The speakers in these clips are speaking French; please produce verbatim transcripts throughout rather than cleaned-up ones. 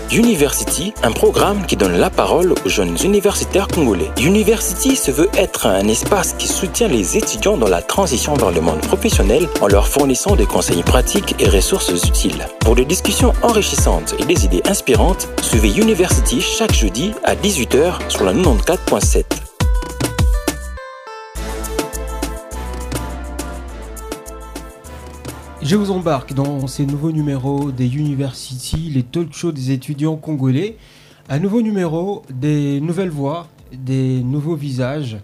University, un programme qui donne la parole aux jeunes universitaires congolais. University se veut être un espace qui soutient les étudiants dans la transition vers le monde professionnel en leur fournissant des conseils pratiques et ressources utiles. Pour des discussions enrichissantes et des idées inspirantes, suivez University chaque jeudi à dix-huit heures sur la quatre-vingt-quatorze point sept. Je vous embarque dans ces nouveaux numéros des University, les talk shows des étudiants congolais. Un nouveau numéro, des nouvelles voix, des nouveaux visages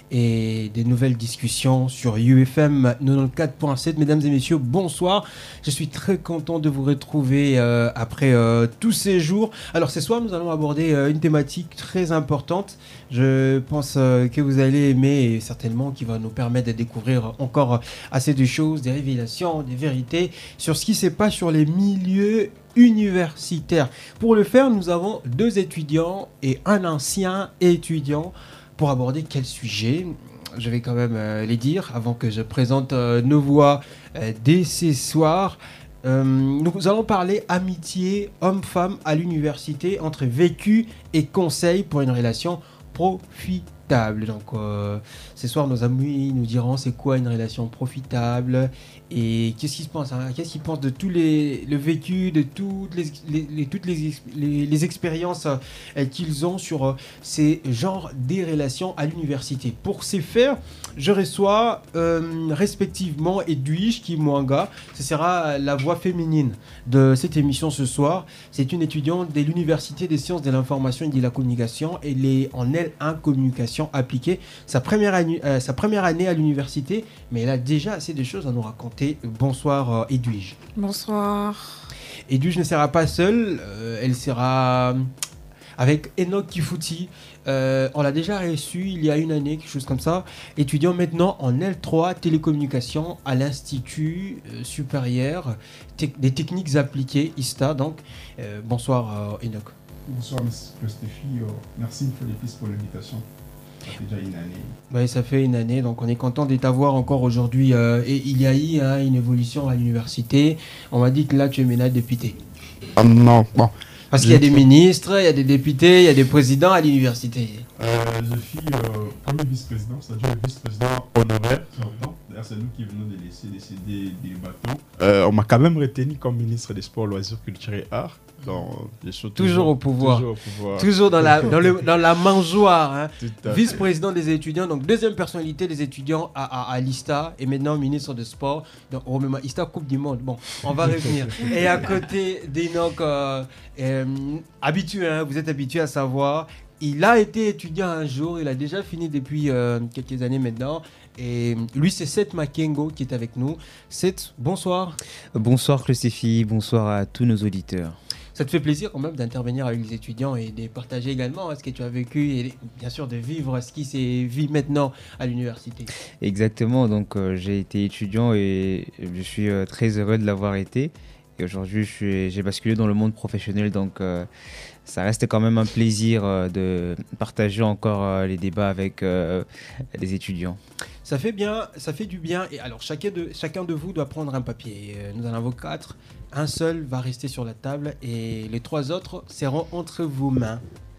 et des nouvelles discussions sur U F M quatre-vingt-quatorze point sept. Mesdames et messieurs, bonsoir. Je suis très content de vous retrouver euh, après euh, tous ces jours. Alors ce soir, nous allons aborder euh, une thématique très importante. Je pense euh, que vous allez aimer et certainement qui va nous permettre de découvrir encore assez de choses, des révélations, des vérités sur ce qui se passe sur les milieux universitaires. Pour le faire, nous avons deux étudiants et un ancien étudiant. Pour aborder quel sujet, je vais quand même euh, les dire avant que je présente euh, nos voix euh, dès ce soir. Euh, nous allons parler amitié homme-femme à l'université entre vécu et conseil pour une relation profitable. Donc euh, ce soir, nos amis nous diront c'est quoi une relation profitable et qu'est-ce qu'ils pensent, hein, qu'est-ce qu'ils pensent de tous les le vécu, de toutes les, les, les toutes les, les, les expériences euh, qu'ils ont sur euh, ces genres des relations à l'université. Pour ces faire, je reçois euh, respectivement Edwige Kimwanga. Ce sera la voix féminine de cette émission ce soir. C'est une étudiante de l'Université des sciences de l'information et de la communication. Elle est en L un communication appliquée. Sa première année, euh, sa première année à l'université, mais elle a déjà assez de choses à nous raconter. Bonsoir euh, Edwige. Bonsoir. Edwige ne sera pas seule. Euh, elle sera avec Enoch Kifuti. Euh, on l'a déjà reçu il y a une année, quelque chose comme ça. Étudiant maintenant en L trois télécommunications à l'Institut euh, supérieur te- des techniques appliquées, I S T A. Donc, euh, bonsoir euh, Enoch. Bonsoir, M. Stéphie. Euh, merci une fois de plus pour l'invitation. Ça fait déjà une année. Oui, ça fait une année, donc on est content de t'avoir encore aujourd'hui. Euh, et il y a eu hein, une évolution à l'université. On m'a dit que là, tu es maintenant député. Ah non, bon. Parce qu'il y a des ministres, il y a des députés, il y a des présidents à l'université. Euh, je suis euh, premier vice-président, c'est-à-dire le vice-président honoraire. D'ailleurs, c'est nous qui venons de laisser décider des bâtons. Euh, on m'a quand même retenu comme ministre des Sports, Loisirs, Culture et Arts. Donc, je suis toujours, toujours au pouvoir. Toujours au pouvoir. Toujours dans la, dans le, dans la mangeoire. Hein. Tout Vice-président des étudiants, donc deuxième personnalité des étudiants à, à, à l'I S T A et maintenant ministre de Sport. Donc, oh, mais I S T A Coupe du Monde. Bon, on va revenir. Et à côté d'Enoch, euh, euh, habitué, hein, vous êtes habitué à savoir. Il a été étudiant un jour, il a déjà fini depuis euh, quelques années maintenant. Et lui, c'est Seth Makengo qui est avec nous. Seth, bonsoir. Bonsoir Clostéphie, bonsoir à tous nos auditeurs. Ça te fait plaisir quand même d'intervenir avec les étudiants et de partager également ce que tu as vécu et bien sûr de vivre ce qui s'est vu maintenant à l'université. Exactement, donc euh, j'ai été étudiant et je suis euh, très heureux de l'avoir été. Et aujourd'hui, je suis, j'ai basculé dans le monde professionnel, donc euh, ça reste quand même un plaisir euh, de partager encore euh, les débats avec euh, les étudiants. Ça fait bien, ça fait du bien. Et alors, chacun de, chacun de vous doit prendre un papier. Nous en avons quatre. Un seul va rester sur la table et les trois autres seront entre vos mains.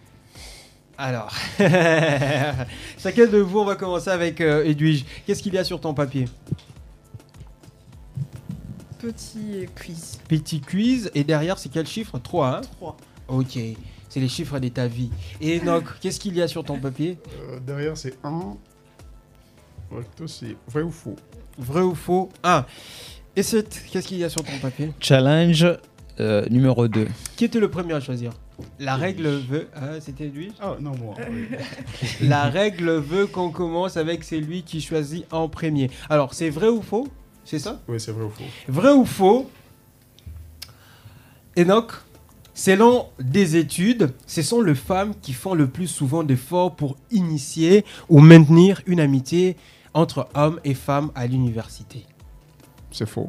Alors, chacun de vous, on va commencer avec euh, Edwige. Qu'est-ce qu'il y a sur ton papier ? Petit quiz. Petit quiz. Et derrière, c'est quel chiffre ? trois, hein ? trois. Ok. C'est les chiffres de ta vie. Et Enoch, qu'est-ce qu'il y a sur ton papier ? euh, Derrière, c'est un. Recto, c'est vrai ou faux. Vrai ou faux ? un. Et Seth, qu'est-ce qu'il y a sur ton papier ? Challenge euh, numéro deux. Qui était le premier à choisir ? La règle veut... Ah, c'était lui ? Ah non, moi. Oui. La règle veut qu'on commence avec celui qui choisit en premier. Alors, c'est vrai ou faux ? C'est ça ? Oui, c'est vrai ou faux. Vrai ou faux ? Enoch, selon des études, ce sont les femmes qui font le plus souvent d'efforts pour initier ou maintenir une amitié entre hommes et femmes à l'université. C'est faux.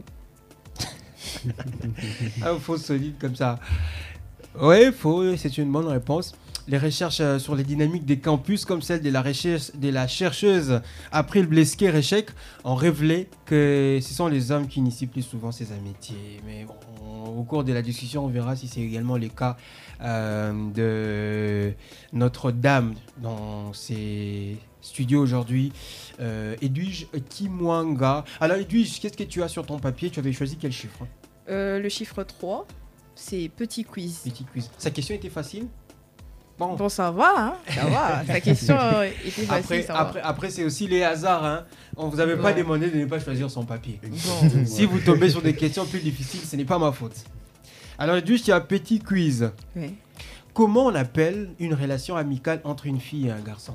Un faux solide comme ça. Oui, faux, c'est une bonne réponse. Les recherches euh, sur les dynamiques des campus, comme celle de la, recherche, de la chercheuse April Blesker-Echec, ont révélé que ce sont les hommes qui initient plus souvent ces amitiés. Mais bon, on- au cours de la discussion, on verra si c'est également le cas euh, de Notre-Dame dans ses studios aujourd'hui. Euh, Edwige Kimwanga. Alors Edwige, qu'est-ce que tu as sur ton papier? Tu avais choisi quel chiffre? Euh, le chiffre trois, c'est petit quiz. Petit quiz. Sa question était facile? Bon. Bon, ça va, hein, ça va. Ta question euh, était facile, Après, ça après, après c'est aussi les hasards. Hein. On vous avait pas Bon. demandé de ne pas choisir son papier. va. Bon. Si vous tombez sur des questions plus difficiles, ce n'est pas ma faute. Alors, juste, il y a un petit quiz. Ouais. Comment on appelle une relation amicale entre une fille et un garçon?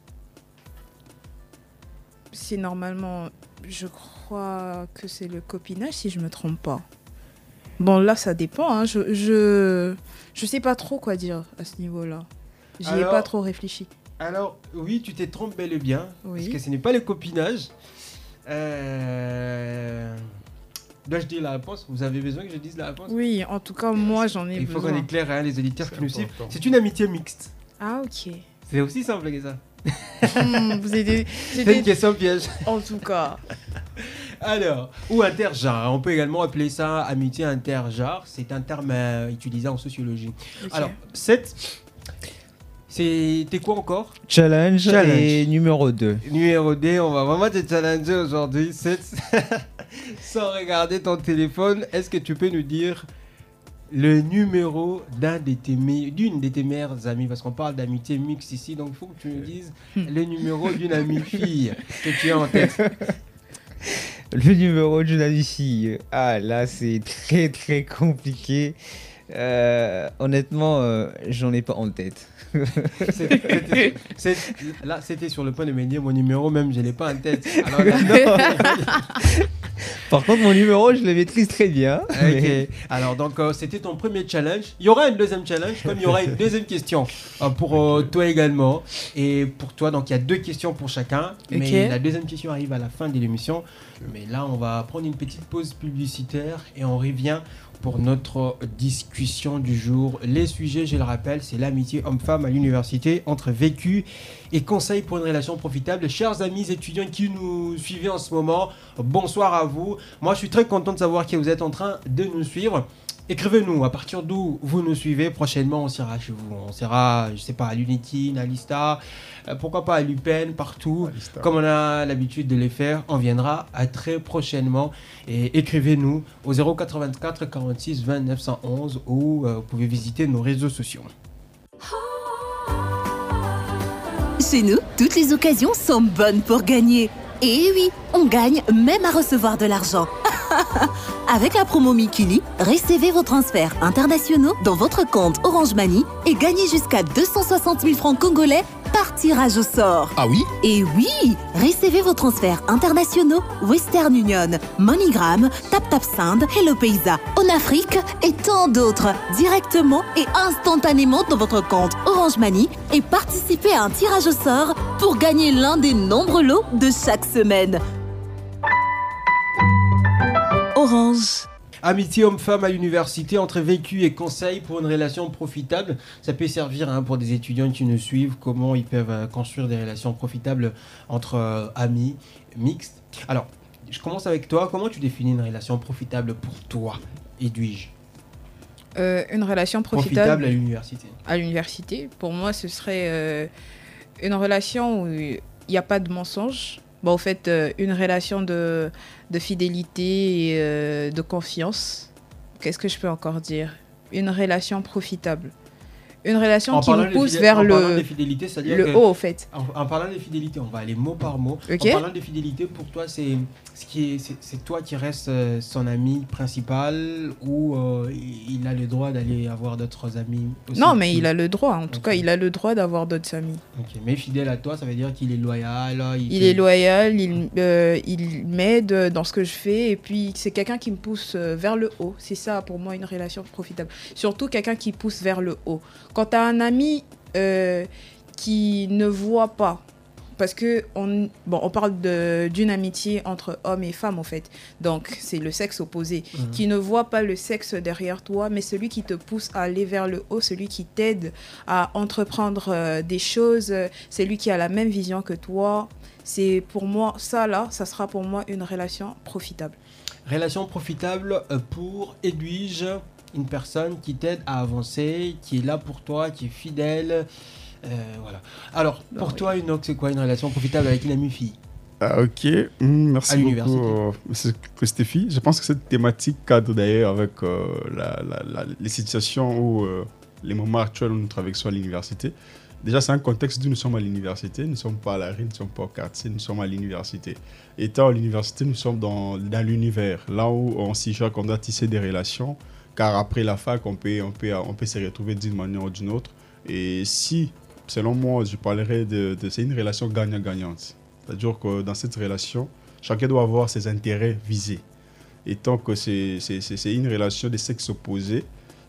C'est normalement, je crois que c'est le copinage, si je me trompe pas. Bon, là, ça dépend. Hein. Je, je, je sais pas trop quoi dire à ce niveau-là. J'y ai Alors- pas trop réfléchi. Alors, oui, tu t'es trompé bel et bien. Oui. Parce que ce n'est pas le copinage. Euh... Dois-je dire la réponse? Vous avez besoin que je dise la réponse? Oui, en tout cas, moi, j'en ai Il faut besoin. qu'on éclaire hein, les auditeurs C'est qui nous suivent. important. C'est une amitié mixte. Ah, ok. C'est aussi simple que ça. Hmm, vous êtes... C'est une c'était- question piège. En tout cas. Alors, ou intergenre, on peut également appeler ça amitié intergenre, c'est un terme euh, utilisé en sociologie. Ok. Alors, sept, c'était quoi encore? Challenge, Challenge. et numéro deux. Numéro D, on va vraiment te challenger aujourd'hui. sept, sans regarder ton téléphone, est-ce que tu peux nous dire le numéro d'un de tes me- d'une de tes meilleures amies? Parce qu'on parle d'amitié mixte ici, donc il faut que tu nous dises le numéro d'une amie fille que tu as en tête. Le numéro d'une amie fille. Ah, là, c'est très très compliqué. Euh, honnêtement, euh, j'en ai pas en tête. C'était- c'est- Là, c'était sur le point de me dire mon numéro, même je l'ai pas en tête. Alors, là, Par contre, mon numéro, je le maîtrise très bien. mais- ok. Alors, donc, euh, c'était ton premier challenge. Il y aura un deuxième challenge, comme il y aura une deuxième question euh, pour euh, toi également. Et pour toi, donc, il y a deux questions pour chacun. Mais Ok. la deuxième question arrive à la fin de l'émission. Mais là, on va prendre une petite pause publicitaire et on revient pour notre discussion du jour. Les sujets, je le rappelle, c'est l'amitié homme-femme à l'université entre vécu et conseils pour une relation profitable. Chers amis étudiants qui nous suivez en ce moment, bonsoir à vous. Moi, je suis très content de savoir que vous êtes en train de nous suivre. Écrivez-nous à partir d'où vous nous suivez. Prochainement, on sera chez vous. On sera, je sais pas, à l'Unity, à l'Ista, euh, pourquoi pas à l'U P E N, partout. Alista. Comme on a l'habitude de les faire, on viendra à très prochainement. Et écrivez-nous au zéro quatre-vingt-quatre quarante-six vingt neuf cent onze ou euh, vous pouvez visiter nos réseaux sociaux. Chez nous, toutes les occasions sont bonnes pour gagner. Et oui, on gagne même à recevoir de l'argent. Avec la promo Mikili, recevez vos transferts internationaux dans votre compte Orange Money et gagnez jusqu'à deux cent soixante mille francs congolais par tirage au sort. Ah oui? Et oui, recevez vos transferts internationaux Western Union, MoneyGram, TapTapSend, HelloPaysa, OnAfrique et tant d'autres directement et instantanément dans votre compte Orange Money et participez à un tirage au sort pour gagner l'un des nombreux lots de chaque semaine. Orange. Amitié homme-femme à l'université entre vécu et conseils pour une relation profitable. Ça peut servir hein, pour des étudiants qui nous suivent, comment ils peuvent euh, construire des relations profitables entre euh, amis mixtes. Alors, je commence avec toi. Comment tu définis une relation profitable pour toi, Edwige? Euh, une relation Profitable profitable, à l'université. à l'université, pour moi, ce serait euh, une relation où il n'y a pas de mensonge. Bon, en fait, euh, une relation de, de fidélité et euh, de confiance. Qu'est-ce que je peux encore dire? Une relation profitable. Une relation qui parlant nous de pousse fidé- vers en parlant le, de fidélité, c'est-à-dire le que- haut, en fait. En, en parlant de fidélité, on va aller mot par mot. Ok. En parlant de fidélité, pour toi, c'est ce qui est, c'est, c'est toi qui restes euh, son ami principal ou euh, il a le droit d'aller avoir d'autres amis aussi? Non, mais il a le droit. En tout Ok. cas, il a le droit d'avoir d'autres amis. Ok, mais fidèle à toi, ça veut dire qu'il est loyal. Il, Il te- est loyal, il, euh, il m'aide dans ce que je fais et puis c'est quelqu'un qui me pousse euh, vers le haut. C'est ça pour moi une relation profitable. Surtout quelqu'un qui pousse vers le haut. Quand tu as un ami euh, qui ne voit pas parce que on, bon, on parle de, d'une amitié entre hommes et femmes en fait. Donc c'est le sexe opposé mmh. qui ne voit pas le sexe derrière toi, mais celui qui te pousse à aller vers le haut, celui qui t'aide à entreprendre euh, des choses, celui qui a la même vision que toi. C'est pour moi, ça là, ça sera pour moi une relation profitable. Relation profitable pour Edwige, une personne qui t'aide à avancer, qui est là pour toi, qui est fidèle. Euh, voilà. Alors, pour non, toi, oui. Enoch, c'est quoi une relation profitable avec une amie fille? Ah, ok, mmh, merci beaucoup, euh, M. Christophe. Je pense que cette thématique cadre d'ailleurs avec euh, la, la, la, les situations où euh, les moments actuels où nous traversons à l'université. Déjà, c'est un contexte où nous sommes à l'université, nous ne sommes pas à la rue, nous ne sommes pas au quartier, nous sommes à l'université. Étant à l'université, nous sommes dans, dans l'univers, là où on s'y choque, on doit tisser des relations, car après la fac, on peut, on peut, on peut se retrouver d'une manière ou d'une autre. Et si, selon moi, je parlerais de, de c'est une relation gagnant-gagnante. C'est-à-dire que dans cette relation, chacun doit avoir ses intérêts visés. Et tant que c'est, c'est, c'est une relation de sexe opposé,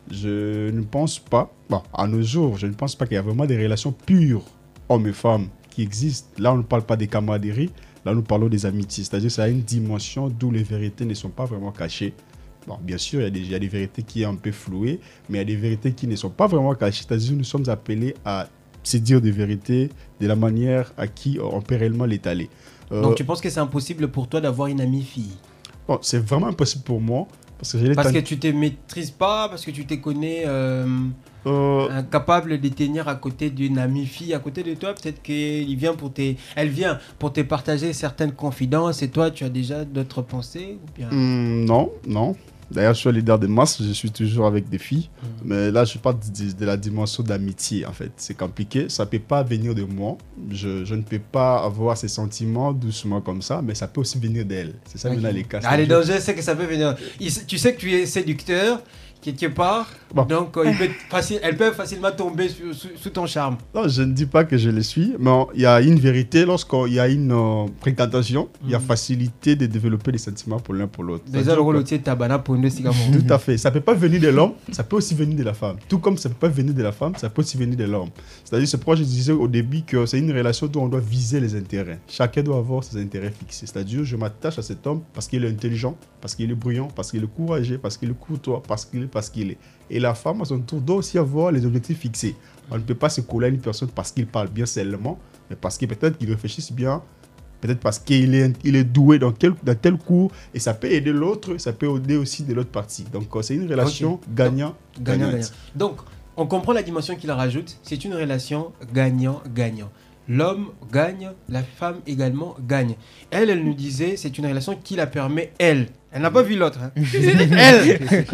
je ne pense pas, bon, à nos jours, je ne pense pas qu'il y a vraiment des relations pures, hommes et femmes, qui existent. Là, on ne parle pas des camaraderies, là, nous parlons des amitiés. C'est-à-dire que ça a une dimension d'où les vérités ne sont pas vraiment cachées. Bon, bien sûr, il y a des, il y a des vérités qui sont un peu flouées, mais il y a des vérités qui ne sont pas vraiment cachées. C'est-à-dire que nous sommes appelés à se dire des vérités de la manière à qui on peut réellement l'étaler. Euh, Donc, tu penses que c'est impossible pour toi d'avoir une amie fille? Bon, c'est vraiment impossible pour moi. Parce que, parce que tu ne te maîtrises pas, parce que tu te connais euh, euh... incapable de tenir à côté d'une amie fille à côté de toi. Peut-être qu'elle vient pour te, elle vient pour te partager certaines confidences et toi, tu as déjà d'autres pensées ou bien... mmh, Non, non. D'ailleurs, je suis leader de masse, je suis toujours avec des filles. Mmh. Mais là, je parle de, de la dimension d'amitié, en fait. C'est compliqué, ça ne peut pas venir de moi. Je, je ne peux pas avoir ces sentiments doucement comme ça, mais ça peut aussi venir d'elle. C'est ça, okay. Maintenant, les cas. Ah, les dangers, c'est que ça peut venir. Tu sais que tu es séducteur, quelque part, bon. Donc euh, il peut facile, elles peuvent facilement tomber sous, sous, sous ton charme. Non, je ne dis pas que je le suis, mais il y a une vérité, lorsqu'il y a une euh, fréquentation, il mm. y a facilité de développer des sentiments pour l'un pour l'autre. Déjà, le rôle tabana pour nous, c'est tout à fait. Ça ne peut pas venir de l'homme, ça peut aussi venir de la femme. Tout comme ça ne peut pas venir de la femme, ça peut aussi venir de l'homme. C'est-à-dire, c'est pourquoi je disais au début que c'est une relation où on doit viser les intérêts. Chacun doit avoir ses intérêts fixés. C'est-à-dire, je m'attache à cet homme parce qu'il est intelligent, parce qu'il est brillant, parce qu'il est courageux, parce qu'il est courtois, parce qu'il est, parce qu'il est. Et la femme, à son tour, doit aussi avoir les objectifs fixés. On ne peut pas se coller à une personne parce qu'il parle bien seulement, mais parce que peut-être qu'il réfléchisse bien, peut-être parce qu'il est, il est doué dans, quel, dans tel cours, et ça peut aider l'autre, ça peut aider aussi de l'autre partie. Donc, c'est une relation okay. gagnant-gagnant. Donc, on comprend la dimension qu'il rajoute, c'est une relation gagnant-gagnant. L'homme gagne, la femme également gagne. Elle, elle nous disait, c'est une relation qui la permet, elle. Elle n'a pas vu l'autre. Hein. elle.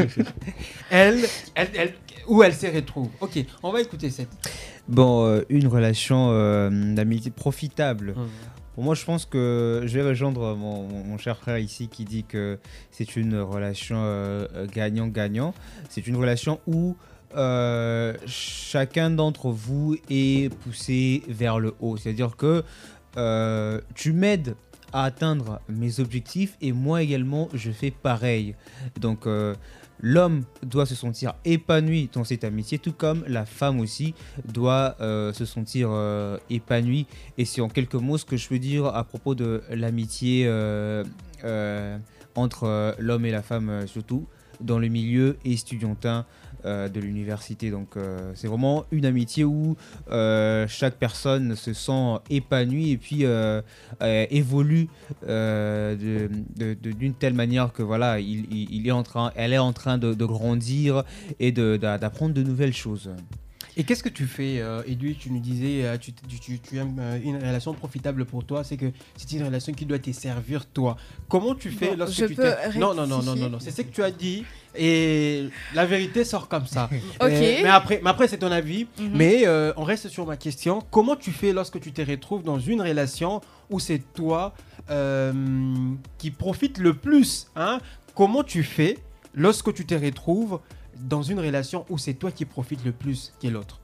elle, elle, elle, où elle se retrouve. Ok, on va écouter cette. Bon, euh, une relation euh, d'amitié profitable. Mmh. Pour moi, je pense que je vais rejoindre mon, mon cher frère ici qui dit que c'est une relation euh, gagnant-gagnant. C'est une relation où Euh, chacun d'entre vous est poussé vers le haut. C'est-à-dire que euh, tu m'aides à atteindre mes objectifs et moi également, je fais pareil. Donc, euh, l'homme doit se sentir épanoui dans cette amitié, tout comme la femme aussi doit euh, se sentir euh, épanouie. Et c'est en quelques mots ce que je peux dire à propos de l'amitié euh, euh, entre euh, l'homme et la femme, euh, surtout dans le milieu estudiantin euh, de l'université. Donc euh, c'est vraiment une amitié où euh, chaque personne se sent épanouie et puis euh, euh, évolue euh, de, de, de, d'une telle manière que voilà, il, il, il est en train, elle est en train de, de grandir et de, de, d'apprendre de nouvelles choses. Et qu'est-ce que tu fais, euh, Edwige? Tu nous disais, euh, tu, tu, tu, tu aimes euh, une relation profitable pour toi, c'est que c'est une relation qui doit te servir toi. Comment tu fais bon, lorsque je tu peux t'es... Non, non, non, non, non, non, c'est ce que tu as dit et la vérité sort comme ça. Ok. Euh, mais après, mais après c'est ton avis. Mm-hmm. Mais euh, on reste sur ma question. Comment tu fais lorsque tu te retrouves dans une relation où c'est toi euh, qui profite le plus, hein? Comment tu fais lorsque tu te retrouves dans une relation où c'est toi qui profites le plus que l'autre?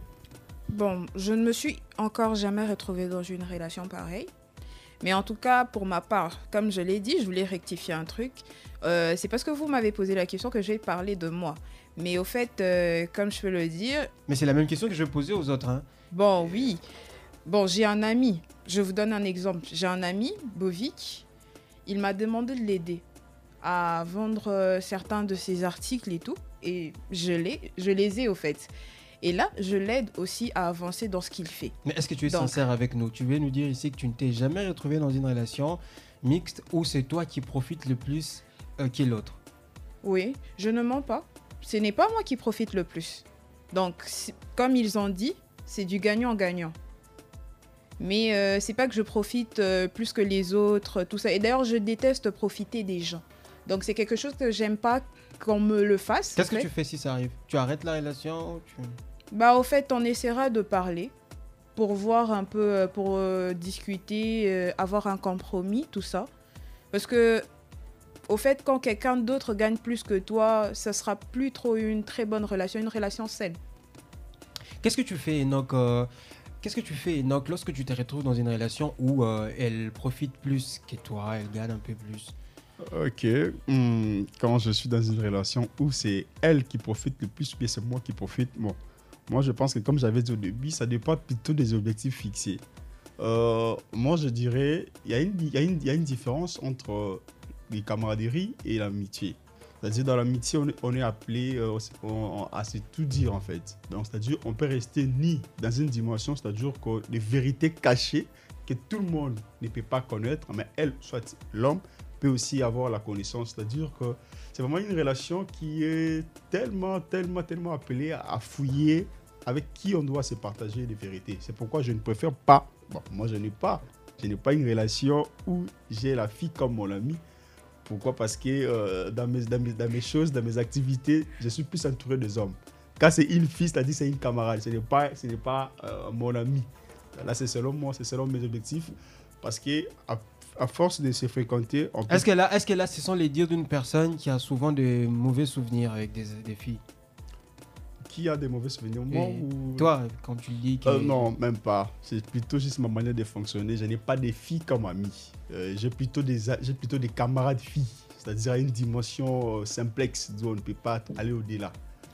Bon, je ne me suis encore jamais retrouvée dans une relation pareille. Mais en tout cas, pour ma part, comme je l'ai dit, je voulais rectifier un truc. Euh, c'est parce que vous m'avez posé la question que je vais parler de moi. Mais au fait, euh, comme je peux le dire... Mais c'est la même question que je vais poser aux autres. Hein. Bon, oui. bon, j'ai un ami, je vous donne un exemple. J'ai un ami, Bovic, il m'a demandé de l'aider à vendre euh, certains de ses articles et tout. Et je, l'ai, je les ai au fait. Et là, je l'aide aussi à avancer dans ce qu'il fait. Mais est-ce que tu es Donc, sincère avec nous? Tu veux nous dire ici que tu ne t'es jamais retrouvé dans une relation mixte où c'est toi qui profites le plus euh, que l'autre? Oui, je ne mens pas. Ce n'est pas moi qui profite le plus. Donc, si- comme ils ont dit, c'est du gagnant-gagnant. Mais euh, c'est pas que je profite euh, plus que les autres, tout ça. Et d'ailleurs, je déteste profiter des gens. Donc, c'est quelque chose que j'aime pas qu'on me le fasse. Qu'est-ce en que fait. tu fais si ça arrive? Tu arrêtes la relation? tu... Bah, au fait, on essaiera de parler pour voir un peu, euh, pour euh, discuter, euh, avoir un compromis, tout ça. Parce que, au fait, quand quelqu'un d'autre gagne plus que toi, ça sera plus trop une très bonne relation, une relation saine. Qu'est-ce que tu fais, Enoch euh, Qu'est-ce que tu fais, Enoch, lorsque tu te retrouves dans une relation où euh, elle profite plus que toi, elle gagne un peu plus? Ok. Hmm, quand je suis dans une relation où c'est elle qui profite le plus, bien c'est moi qui profite, bon, moi je pense que comme j'avais dit au début, ça dépend plutôt des objectifs fixés. Euh, moi je dirais, il y, a une- il y, a une- il y a une différence entre euh, les camaraderies et l'amitié. C'est-à-dire dans l'amitié, on est, on est appelé euh, on- on- à se tout dire en fait. Donc c'est-à-dire on peut rester ni dans une dimension, c'est-à-dire que des vérités cachées que tout le monde ne peut pas connaître, mais elle, soit l'homme, peut aussi avoir la connaissance. C'est-à-dire que c'est vraiment une relation qui est tellement, tellement, tellement appelée à fouiller avec qui on doit se partager des vérités. C'est pourquoi je ne préfère pas, bon, moi je n'ai pas, je n'ai pas une relation où j'ai la fille comme mon ami. Pourquoi? Parce que euh, dans, mes, dans, mes, dans mes choses, dans mes activités, je suis plus entouré des hommes. Quand c'est une fille, c'est-à-dire c'est une camarade, ce n'est pas, ce n'est pas euh, mon ami. Là, c'est selon moi, c'est selon mes objectifs. Parce que à, à force de se fréquenter, on peut... Est-ce que là, est-ce que là, ce sont les dires d'une personne qui a souvent de mauvais souvenirs avec des, des filles? Qui a des mauvais souvenirs, moi Et ou... Toi, quand tu le dis que... Euh, non, même pas. C'est plutôt juste ma manière de fonctionner. Je n'ai pas des filles comme amies. Euh, j'ai plutôt des, a- j'ai plutôt des camarades filles. C'est-à-dire à une dimension euh, simplexe où on ne peut pas aller au-delà.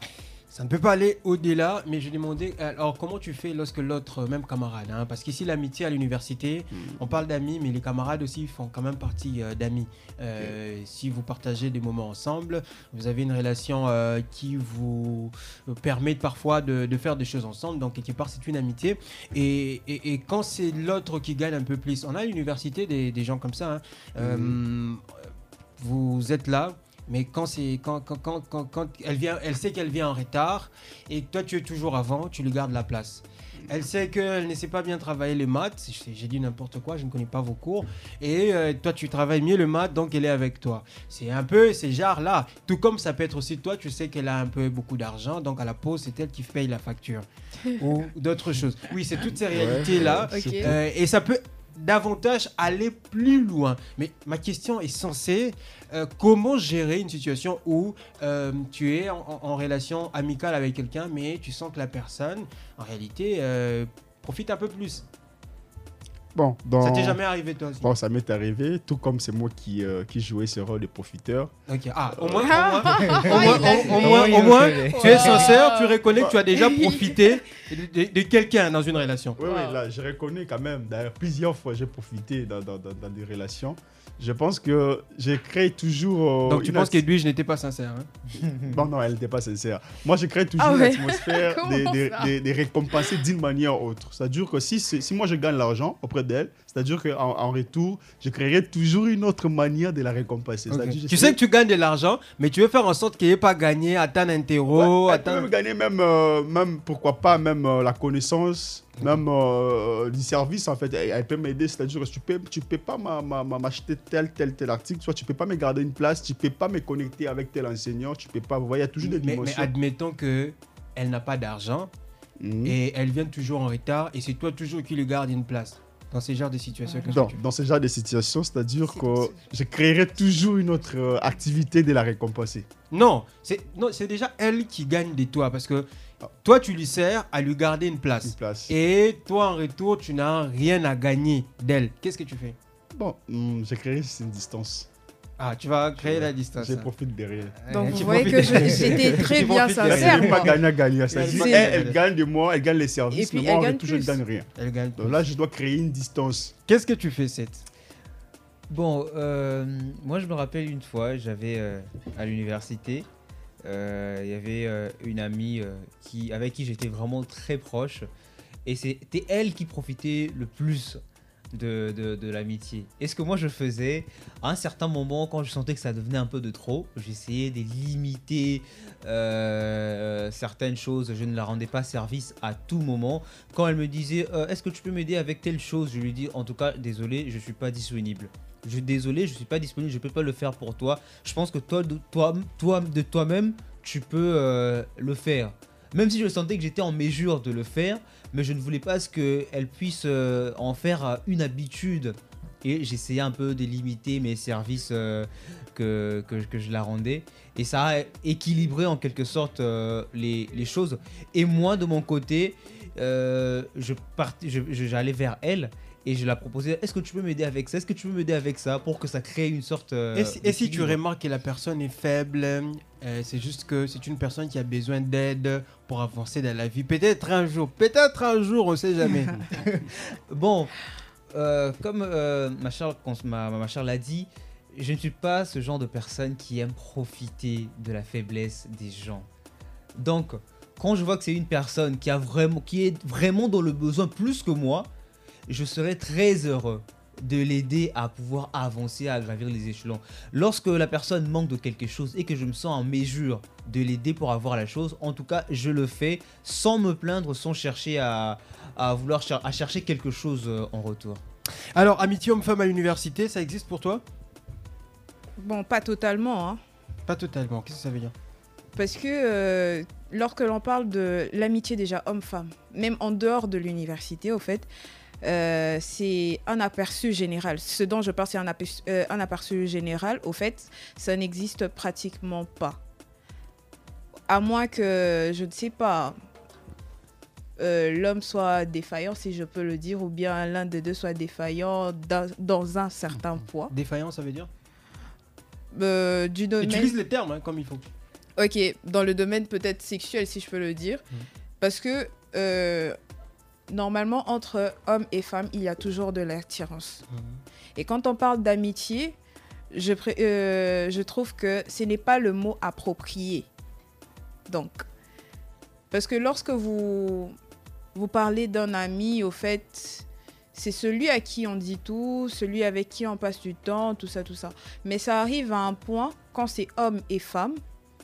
Ça ne peut pas aller au-delà, mais je demandais, alors comment tu fais lorsque l'autre, même camarade, hein, parce qu'ici l'amitié à l'université, Mm. on parle d'amis, mais les camarades aussi font quand même partie euh, d'amis. Euh, Si vous partagez des moments ensemble, vous avez une relation euh, qui vous permet parfois de, de faire des choses ensemble, donc quelque part c'est une amitié. Et, et, et quand c'est l'autre qui gagne un peu plus, on a à l'université des, des gens comme ça, hein. Euh, Mm. vous êtes là. Mais quand, c'est, quand, quand, quand, quand, quand elle, vient, elle sait qu'elle vient en retard et que toi tu es toujours avant, tu lui gardes la place. Elle sait qu'elle ne sait pas bien travailler les maths, j'ai j'ai dit n'importe quoi, je ne connais pas vos cours, et euh, toi tu travailles mieux le maths, donc elle est avec toi. C'est un peu ces genres-là. Tout comme ça peut être aussi toi, tu sais qu'elle a un peu beaucoup d'argent, donc à la pause c'est elle qui paye la facture. Ou d'autres choses. Oui, c'est toutes ces réalités-là. Ouais, Ok. Euh, et ça peut davantage aller plus loin. Mais ma question est censée, euh, comment gérer une situation où euh, tu es en, en- en relation amicale avec quelqu'un, mais tu sens que la personne, en réalité, euh, profite un peu plus. Bon, dans... Ça t'est jamais arrivé toi aussi? Bon, ça m'est arrivé, tout comme c'est moi qui, euh, qui jouais ce rôle de profiteur. Ok. Ah, au moins, au moins, au moins, il a au- au dit. moins, il au moins, reconnaît. tu es Ouais. sincère, tu reconnais que tu as déjà profité de, de- de quelqu'un dans une relation. Oui, Wow. oui, là, je reconnais quand même. D'ailleurs, plusieurs fois, j'ai profité dans, dans, dans, dans des relations. Je pense que j'ai créé toujours. euh, Donc tu une penses atti- qu'Edwige n'était pas sincère, hein? Non, non, elle n'était pas sincère. Moi, je crée toujours Ah une ouais. atmosphère Comment de, de, ça de- de récompenser d'une manière ou autre. C'est-à-dire que si, c'est- si moi je gagne l'argent auprès d'elle, c'est-à-dire qu'en en retour, je créerai toujours une autre manière de la récompenser. Ok. C'est-à-dire, Tu j'essaierai- sais que tu gagnes de l'argent, mais tu veux faire en sorte qu'il n'ait pas gagné à un interro, Ouais, à elle peut ta- même gagner même, euh, même pourquoi pas, même euh, la connaissance, même euh, du service en fait. Elle, elle peut m'aider, c'est-à-dire que tu peux, tu peux pas m'a- m'a- m'a- m'acheter tel, tel, tel article, soit tu peux pas me garder une place, tu peux pas me connecter avec tel enseignant, tu peux pas, vous voyez, il y a toujours des mais, mais dimensions. admettons que elle n'a pas d'argent Mhm. et elle vient toujours en retard et c'est toi toujours qui lui garde une place dans ces genres de situations. qu'est-ce Dans, que tu fais? dans ce genre de situation, c'est-à-dire C'est- que je créerai toujours une autre euh, activité de la récompenser. Non, c'est non, c'est déjà elle qui gagne de toi parce que toi tu lui sers à lui garder une Une place place. et toi en retour tu n'as rien à gagner d'elle. Qu'est-ce que tu fais? Bon, hmm, je créerai juste une distance. Ah, tu vas créer la distance. Je profite derrière. Donc, Tu vous voyez que profites- je- j'étais très Tu bien profites Elle sincère. n'est pas moi. gagnant-gagnant. C'est-à-dire, C'est- elle, elle gagne de moi, elle gagne les services, Et puis, mais moi, elle en gagne retour, je ne plus. gagne rien. Elle gagne. Donc là, je dois créer une distance. Qu'est-ce que tu fais, Seth? Bon, euh, moi je me rappelle une fois, j'avais euh, à l'université, euh, il y avait euh, une amie euh, qui, avec qui j'étais vraiment très proche, et c'était elle qui profitait le plus de, de, de l'amitié. Et ce que moi je faisais, à un certain moment, quand je sentais que ça devenait un peu de trop, j'essayais de limiter euh, certaines choses, je ne la rendais pas service à tout moment. Quand elle me disait euh, est-ce que tu peux m'aider avec telle chose, je lui dis en tout cas désolé, je suis pas disponible. Je suis désolé, je suis pas disponible, je peux pas le faire pour toi. Je pense que toi, de, toi, toi, de toi-même, tu peux euh, le faire. Même si je sentais que j'étais en mesure de le faire, mais je ne voulais pas qu'elle puisse euh, en faire euh, une habitude. Et j'essayais un peu de limiter mes services euh, que, que, que je la rendais. Et ça a équilibré en quelque sorte euh, les, les choses. Et moi, de mon côté, euh, je partais, je, je, j'allais vers elle. Et je la proposais, est-ce que tu peux m'aider avec ça? Est-ce que tu peux m'aider avec ça? Pour que ça crée une sorte... Euh, Et si, et si tu d'équilibre. remarques que la personne est faible, euh, c'est juste que c'est une personne qui a besoin d'aide pour avancer dans la vie. Peut-être un jour, peut-être un jour, on ne sait jamais. Bon, euh, comme euh, ma chère, ma, ma chère l'a dit, je ne suis pas ce genre de personne qui aime profiter de la faiblesse des gens. Donc, quand je vois que c'est une personne qui, a vraiment, qui est vraiment dans le besoin plus que moi, je serais très heureux de l'aider à pouvoir avancer, à gravir les échelons. Lorsque la personne manque de quelque chose et que je me sens en mesure de l'aider pour avoir la chose, en tout cas, je le fais sans me plaindre, sans chercher à, à vouloir cher- à chercher quelque chose euh, en retour. Alors, amitié homme-femme à l'université, ça existe pour toi? Bon, pas totalement, hein. Pas totalement. Qu'est-ce que ça veut dire? Parce que euh, lorsque l'on parle de l'amitié déjà homme-femme, même en dehors de l'université, au fait, euh, c'est un aperçu général. Ce dont je parle, c'est un aperçu, euh, un aperçu général. Au fait, ça n'existe pratiquement pas. À moins que, je ne sais pas, euh, l'homme soit défaillant, si je peux le dire, ou bien l'un des deux soit défaillant dans, dans un certain poids. Défaillant, ça veut dire? Euh, du domaine... Utilise les termes hein, comme il faut. Ok, dans le domaine peut-être sexuel, si je peux le dire. Mhm. Parce que, euh, normalement, entre hommes et femmes, il y a toujours de l'attirance. Et quand on parle d'amitié, je, pré- euh, je trouve que ce n'est pas le mot approprié. Donc, parce que lorsque vous, vous parlez d'un ami, au fait, c'est celui à qui on dit tout, celui avec qui on passe du temps, tout ça, tout ça. Mais ça arrive à un point, quand c'est homme et femme,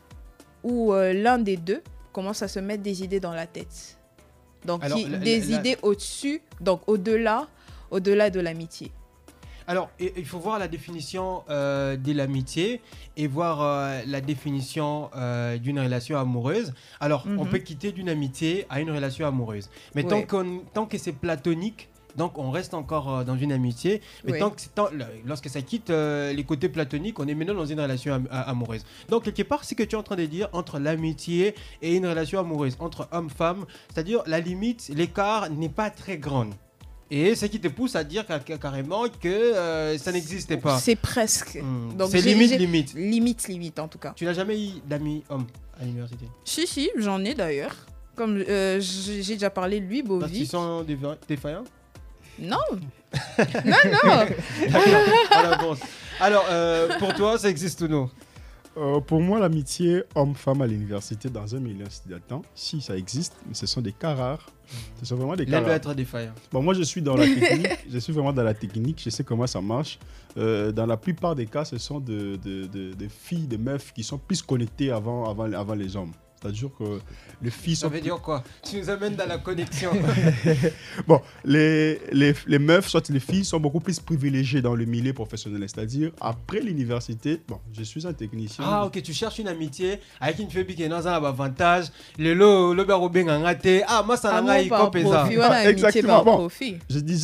où euh, l'un des deux commence à se mettre des idées dans la tête. Donc, Alors, qui- la- des la- la- idées au-dessus, donc au-delà, au-delà de l'amitié. Alors, et- il faut voir la définition euh, de l'amitié et voir euh, la définition euh, d'une relation amoureuse. Alors, on Mhm. peut quitter d'une amitié à une relation amoureuse. Mais tant, Ouais. qu'on- tant que c'est platonique, donc on reste encore euh, dans une amitié. Mais Ouais. tant que c'est- tant- le- lorsque ça quitte euh, les côtés platoniques, on est maintenant dans une relation am- a- amoureuse. Donc, quelque part, c'est ce que tu es en train de dire entre l'amitié et une relation amoureuse, entre homme-femme. C'est-à-dire, la limite, l'écart n'est pas très grand. Et ce qui te pousse à dire ca- ca- carrément que euh, ça n'existait pas. C'est presque. Hmm. Donc, C'est j'ai- limite, j'ai- limite. Limite, limite, en tout cas. Tu n'as jamais eu d'amis hommes à l'université? Si, si, j'en ai d'ailleurs. Comme euh, j'ai j'ai déjà parlé de lui, Parce qu'ils Bovi. sont défa- défaillants? Non. non, non. Alors, bon. Alors, euh, pour toi, ça existe ou non? Euh, pour moi, l'amitié homme-femme à l'université dans un milieu étudiant, si ça existe, mais ce sont des cas rares. Ce sont vraiment des cas L'un doit rares. être défaillant. Bon, moi, je suis dans la technique. Je suis vraiment dans la technique. Je sais comment ça marche. Euh, dans la plupart des cas, ce sont de, de, de- des filles, des meufs qui sont plus connectées avant, avant, avant les hommes. C'est-à-dire que les filles Ça sont... veut dire quoi? Tu nous amènes dans la connexion. Bon, les, les, les meufs, soit les filles, sont beaucoup plus privilégiées dans le milieu professionnel. C'est-à-dire, après l'université, bon, je suis un technicien. Ah, ok, tu cherches une amitié avec une fille qui est dans un avantage. Le lo, le baro ben ngate. Ah, moi, ça Amour n'a pas par eu profit, voilà, Ah, amitié exactement, par bon. profit. Je disais,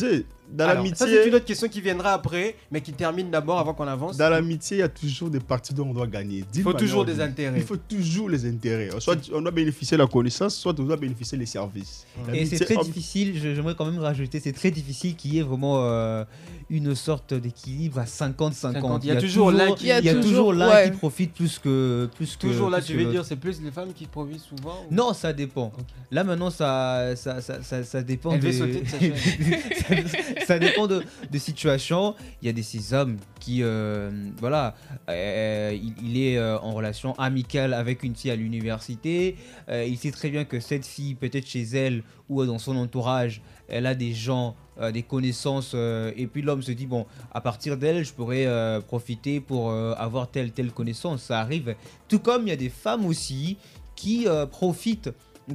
Dans Alors, l'amitié, ça c'est une autre question qui viendra après, mais qui termine d'abord avant qu'on avance. dans l'amitié, il y a toujours des parties dont on doit gagner. Il faut toujours des intérêts. intérêts. Il faut toujours les intérêts. Soit on doit bénéficier de la connaissance, soit on doit bénéficier des services. Et L'amitié, c'est très on- difficile, je- j'aimerais quand même rajouter, c'est très difficile qu'il y ait vraiment euh, une sorte d'équilibre à cinquante cinquante. Il y a toujours l'un qui- il y a il y a toujours toujours- l'un ouais. qui profite plus que plus que Toujours là, plus tu que veux l'autre. dire, c'est plus les femmes qui profitent souvent ou- Non, ça dépend. Ok. Là maintenant, ça, ça, ça, ça, ça dépend Elle veut des- sauter de sa chaise. ça, ça dépend de, de situation. Il y a des ces hommes qui, euh, voilà, euh, il, il est euh, en relation amicale avec une fille à l'université. Euh, il sait très bien que cette fille, peut-être chez elle ou dans son entourage, elle a des gens, euh, des connaissances. euh, et puis l'homme se dit, bon, à partir d'elle, je pourrais euh, profiter pour euh, avoir telle, telle connaissance. Ça arrive. Tout comme il y a des femmes aussi qui euh, profitent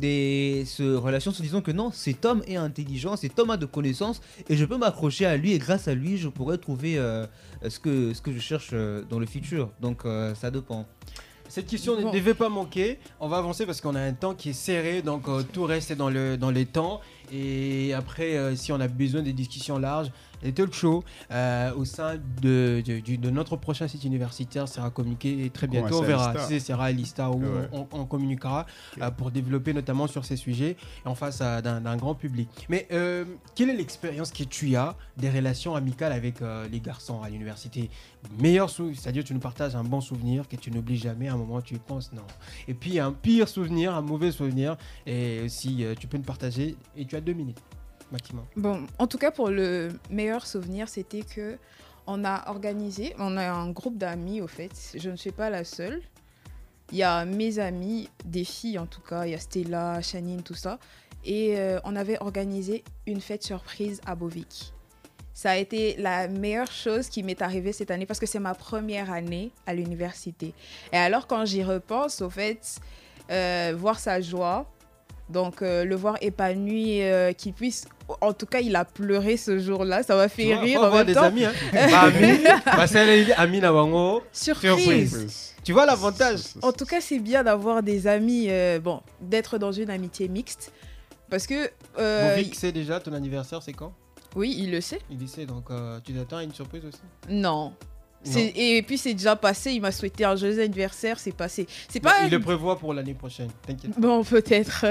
des ce, relations en se disant que non, cet homme est intelligent, cet homme a de connaissances et je peux m'accrocher à lui et grâce à lui je pourrais trouver euh, ce, que, ce que je cherche euh, dans le futur. Donc euh, ça dépend. Cette question ne Bon. devait pas manquer. On va avancer parce qu'on a un temps qui est serré, donc euh, tout reste dans, le, dans les temps. Et après, euh, si on a besoin de discussions larges, les talk shows euh, au sein de, de, du- de notre prochain site universitaire sera communiqué très bientôt. Ouais, On c'est verra Alista. si ce sera à Lista où Ouais. on, on communiquera euh, pour développer notamment sur ces sujets en face à- d'un d'un grand public. Mais euh, quelle est l'expérience que tu as des relations amicales avec euh, les garçons à l'université? Meilleur souvenir, c'est-à-dire tu nous partages un bon souvenir que tu n'oublies jamais, à un moment tu y penses non. Et puis un pire souvenir, un mauvais souvenir, et si euh, tu peux nous partager, et tu as deux minutes maximum. Bon, en tout cas, pour le meilleur souvenir, c'était que on a organisé, on a un groupe d'amis au fait, je ne suis pas la seule. Il y a mes amis, des filles en tout cas, il y a Stella, Shanine, tout ça. Et euh, on avait organisé une fête surprise à Beauvic. Ça a été la meilleure chose qui m'est arrivée cette année parce que c'est ma première année à l'université. Et alors quand j'y repense, au fait, euh, voir sa joie, donc euh, le voir épanoui, euh, qu'il puisse... En tout cas, il a pleuré ce jour-là, ça m'a fait Tu vois, rire faut en avoir même des temps. amis, hein. Bah, Ami, bah, c'est elle, Ami Nawango. Surprise. Surprise. Tu vois l'avantage? En tout cas, c'est bien d'avoir des amis, euh, bon, d'être dans une amitié mixte. Parce que... euh, Bon, Vic, c'est déjà ton anniversaire, c'est quand? oui, il le sait. Il dit c'est, donc euh, tu t'attends à une surprise aussi? Non. C'est- Et puis c'est déjà passé, il m'a souhaité un joyeux anniversaire, c'est passé. C'est Bah, pas... il le prévoit pour l'année prochaine, t'inquiète. Bon, peut-être.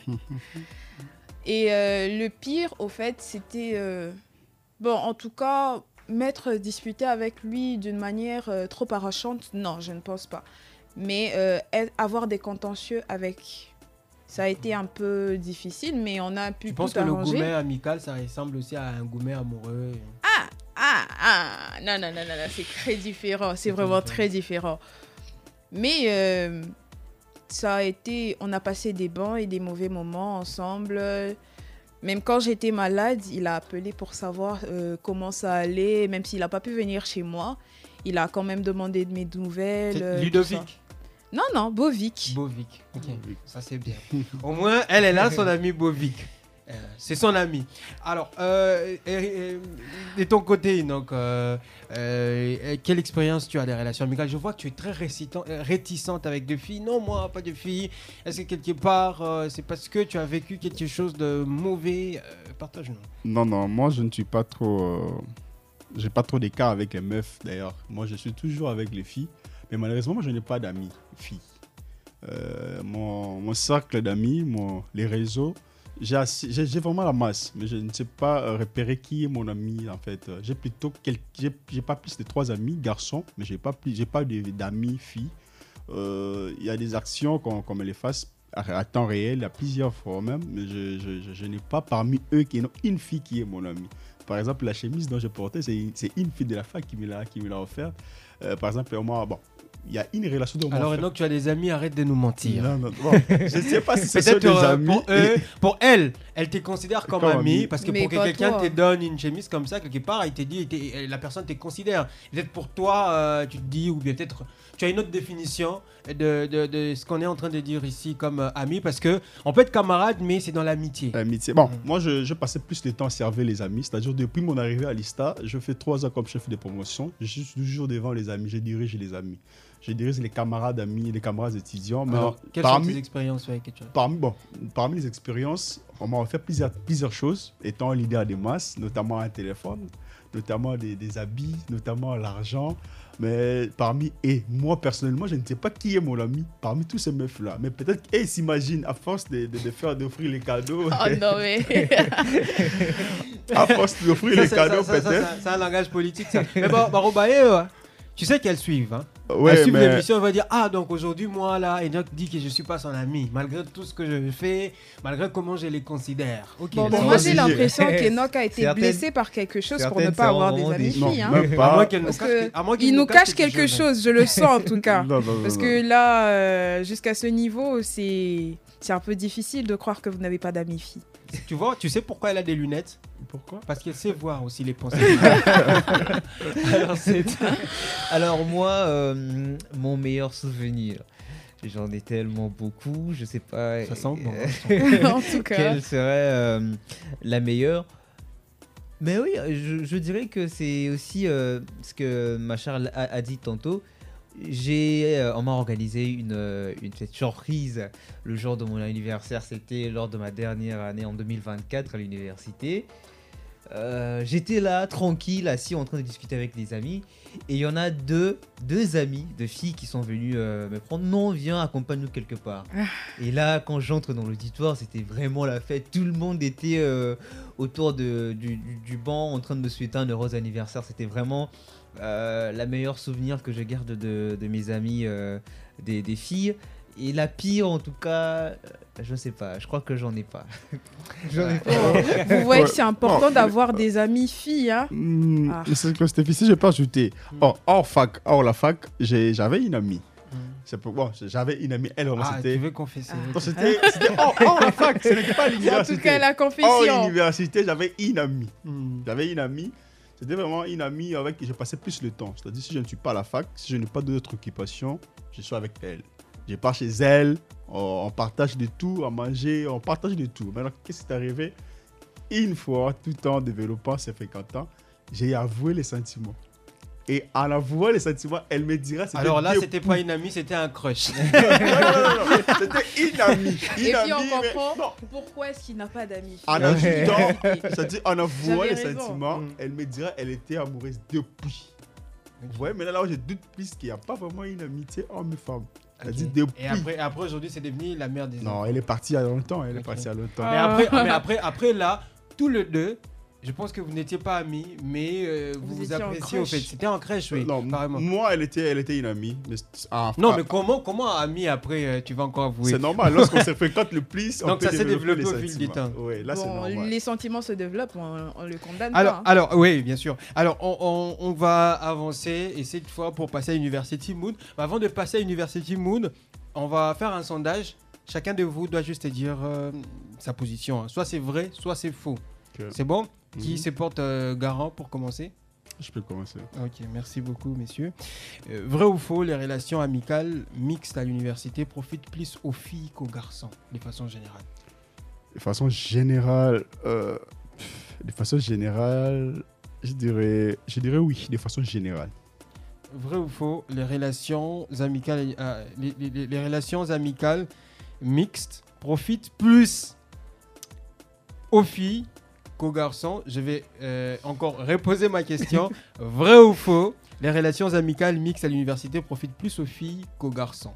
Et euh, le pire, au fait, c'était... euh, Bon, en tout cas, m'être disputé avec lui d'une manière euh, trop arrachante, non, je ne pense pas. Mais euh, être- avoir des contentieux avec... Ça a été un peu difficile, mais on a pu Tu tout penses que le arranger. gourmet amical, ça ressemble aussi à un gourmet amoureux? Ah, ah, non, non, non, non, non, c'est très différent. C'est C'est vraiment différent. très différent. Mais euh, ça a été... On a passé des bons et des mauvais moments ensemble. Même quand j'étais malade, il a appelé pour savoir euh, comment ça allait. Même s'il n'a pas pu venir chez moi, il a quand même demandé de mes nouvelles. euh, C'est tout Ludovic? ça. Non, non, Beauvic. Bovic. Ok, ça c'est bien. Au moins, elle, elle a son ami Bovic. Euh, c'est son ami. Alors, euh, et, et- de ton côté, donc, euh, euh, quelle expérience tu as des relations amicales? Je vois que tu es très récitant- euh, réticente avec deux filles. Non, moi, pas de filles. Est-ce que quelque part, euh, c'est parce que tu as vécu quelque chose de mauvais? Euh, Partage-nous. Non, non, moi je ne suis pas trop. euh, J'ai pas trop d'écart avec les meufs d'ailleurs. Moi je suis toujours avec les filles. Mais malheureusement, moi je n'ai pas d'amis filles. Euh, mon, mon cercle d'amis, mon, les réseaux, j'ai assez- j'ai j'ai vraiment la masse. Mais je ne sais pas euh, repérer qui est mon ami en fait. Euh, J'ai plutôt. quel- J'ai j'ai pas plus de trois amis garçons, mais j'ai pas, plus- j'ai pas de- d'amis filles. Euh, Il y a des actions qu'on qu'on me les fasse à, à temps réel, à plusieurs fois même, mais je, je, je, je n'ai pas parmi eux qui ont une fille qui est mon amie. Par exemple, la chemise dont je portais, c'est c'est une fille de la fac qui me l'a qui me l'a offerte. Euh, par exemple, moi, bon, il y a une relation de mon Alors, frère. donc, tu as des amis, arrête de nous mentir. Non, non, bon, je ne sais pas si ce sont Peut-être des euh, amis. pour eux, pour elle, elle te considère comme, Comme ami, ami. parce que Mais pour que pas quelqu'un toi. te donne une chemise comme ça, quelque part, il te dit, il te- la personne te considère. Peut-être pour toi, euh, tu te dis, ou bien peut-être tu as une autre définition de, de, de ce qu'on est en train de dire ici comme euh, ami, parce que on peut être camarade, mais c'est dans l'amitié. L'amitié. Bon, Mhm. moi, je, je passais plus de temps à servir les amis. C'est-à-dire, depuis mon arrivée à l'I S T A, je fais trois ans comme chef de promotion. Je suis toujours devant les amis. Je dirige les amis. je dirais c'est les camarades amis, les camarades étudiants. Mais Alors, quelles parmi, sont tes expériences avec Ketchup? parmi, bon, parmi les expériences, on m'a offert plusieurs, plusieurs choses, étant leader des masses, notamment un téléphone, notamment des, des habits, notamment l'argent. Mais parmi, et moi personnellement, je ne sais pas qui est mon ami parmi tous ces meufs-là. Mais peut-être qu'ils s'imaginent à force de, de, de faire d'offrir les cadeaux. Oh non, mais. À force d'offrir les Ça, cadeaux, ça, ça, ça, peut-être. ça, C'est un langage politique, ça. Mais bon, Barobaye, euh, tu sais qu'elles suivent. Hein. Ouais, Elles suivent mais- l'émission, elle va dire ah, donc aujourd'hui, moi, là, Enoch dit que je suis pas son ami, malgré tout ce que je fais, malgré comment je les considère. Ok, Bon, d'accord. moi, si j'ai j'ai- l'impression qu'Enoch a été Certaines- blessé par quelque chose pour certaines ne pas avoir sont des vraiment amis des- Non, filles. Hein. même À pas. moins qu'elle nous Parce cache, que à moins qu'il il nous cache quelque chose. chose, je le sens en tout cas. Non, non, non, Parce non. que là, euh, jusqu'à ce niveau, c'est c'est un peu difficile de croire que vous n'avez pas d'amis filles. Tu vois, tu sais pourquoi elle a des lunettes? Pourquoi? Parce qu'elle sait voir aussi les pensées. Alors, c'est... Alors moi, euh, mon meilleur souvenir, j'en ai tellement beaucoup, je sais pas. Ça sent bon, euh, En tout cas. Quelle serait euh, la meilleure? Mais oui, je, je dirais que c'est aussi euh, ce que ma Charles a, a dit tantôt. J'ai, euh, on m'a organisé une, euh, une fête surprise le jour de mon anniversaire. C'était lors de ma dernière année en deux mille vingt-quatre à l'université. Euh, j'étais là, tranquille, assis en train de discuter avec des amis. Et il y en a deux, deux amis, deux filles qui sont venues euh, me prendre. Non, viens, accompagne-nous quelque part. Et là, quand j'entre dans l'auditoire, c'était vraiment la fête. Tout le monde était euh, autour de, du, du, du banc en train de me souhaiter un heureux anniversaire. C'était vraiment euh, la meilleure souvenir que je garde de, de mes amis, euh, des, des filles. Et la pire, en tout cas, euh, je sais pas, je crois que j'en ai pas. J'en ai pas. Vous voyez Ouais. que c'est important Oh, d'avoir des amis filles. Hein. Hmm, Ah. mais c'est que c'était difficile, je vais pas ajouter. Oh, hors fac, hors la fac, j'ai- j'avais une amie. C'est pour, bon, j'avais une amie, elle, vraiment, Ah, c'était. tu veux confesser. Non, c'était c'était hors, hors la fac, ce n'était pas à En l'université. tout cas, la Hors confession. l'université, j'avais une amie. Hmm. J'avais une amie. C'était vraiment une amie avec qui je passais plus le temps. C'est-à-dire, si je ne suis pas à la fac, si je n'ai pas d'autres occupations, je suis avec elle. Je pars chez elle, on, on partage de tout, à manger, on partage de tout. Maintenant, qu'est-ce qui est arrivé? Une fois, tout en développant, ces fréquentant, j'ai avoué les sentiments. Et en avouant les sentiments, elle me dira... c'était Alors là, deux c'était pas une amie, c'était un crush. non, non, non, non, c'était une amie. Une Et puis amie, on mais- comprend non. pourquoi est-ce qu'il n'a pas d'amis filles. En Ouais. ajoutant, c'est-à-dire en avouant J'avais les raison. sentiments, Mm. elle me dira elle était amoureuse depuis. Vous voyez, mais là, là où je doute plus qu'il n'y a pas vraiment une amitié homme-femme. Elle dit Ok. depuis. Et après, après aujourd'hui, c'est devenu la mère des Non, enfants. elle est partie il y a longtemps. Elle est Ok. partie il y a longtemps. Mais après, mais après, après là, tous les deux, je pense que vous n'étiez pas amis, mais euh, vous Vous vous étiez en appréciez au crèche. fait. C'était en crèche, oui. non, carrément. moi, elle était, elle était une amie. Mais c'est- ah, Non, ah, mais comment, comment ami après, euh, tu vas encore avouer? c'est normal. Lorsqu'on se fréquente le plus, on Donc peut ça s'est développer développé les au fil du sentiments. temps. Oui, là, c'est Bon, normal. les sentiments se développent, on, on le condamne Alors, pas. hein. alors, oui, bien sûr. Alors, on, on- on va avancer, et cette fois pour passer à University Mood. Mais avant de passer à University Mood, on va faire un sondage. Chacun de vous doit juste dire euh, sa position. hein. Soit c'est vrai, soit c'est faux. Ok. C'est bon? Qui Mhm. se porte euh, garant pour commencer? Je peux commencer. Ok, merci beaucoup, messieurs. Euh, vrai ou faux, les relations amicales mixtes à l'université profitent plus aux filles qu'aux garçons, de façon générale? De façon générale, euh, de façon générale, je dirais, je dirais oui, de façon générale. Vrai ou faux, les relations amicales, euh, les, les- les- les relations amicales mixtes profitent plus aux filles qu'aux garçons? Je vais euh, encore reposer ma question. Vrai ou faux, les relations amicales mixtes à l'université profitent plus aux filles qu'aux garçons?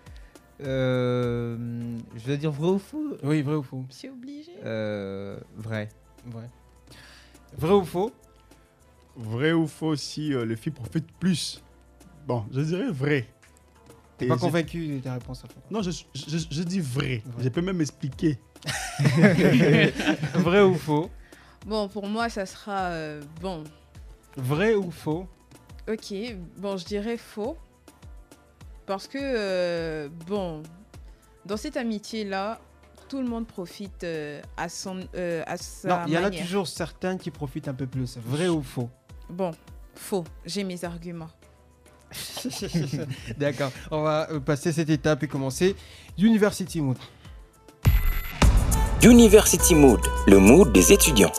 Euh, je dois dire vrai ou faux? Oui, vrai ou faux? C'est obligé. Euh, vrai. Vrai. Vrai ou faux? Vrai ou faux, si euh, les filles profitent plus? Bon, je dirais vrai. T'es Et pas je- convaincu de ta réponse? Non, je, je, je dis vrai. Vrai. Je peux même expliquer. Vrai ou faux? Bon, pour moi, ça sera euh, bon. Vrai ou faux? Ok, bon, je dirais faux. Parce que, euh, bon, dans cette amitié-là, tout le monde profite euh, à, son, euh, à sa Non, il y en a manière. toujours certains qui profitent un peu plus. Vrai ou faux? Bon, faux. J'ai mes arguments. D'accord, on va euh, passer cette étape et commencer. University Mood. University Mood, le mood des étudiants.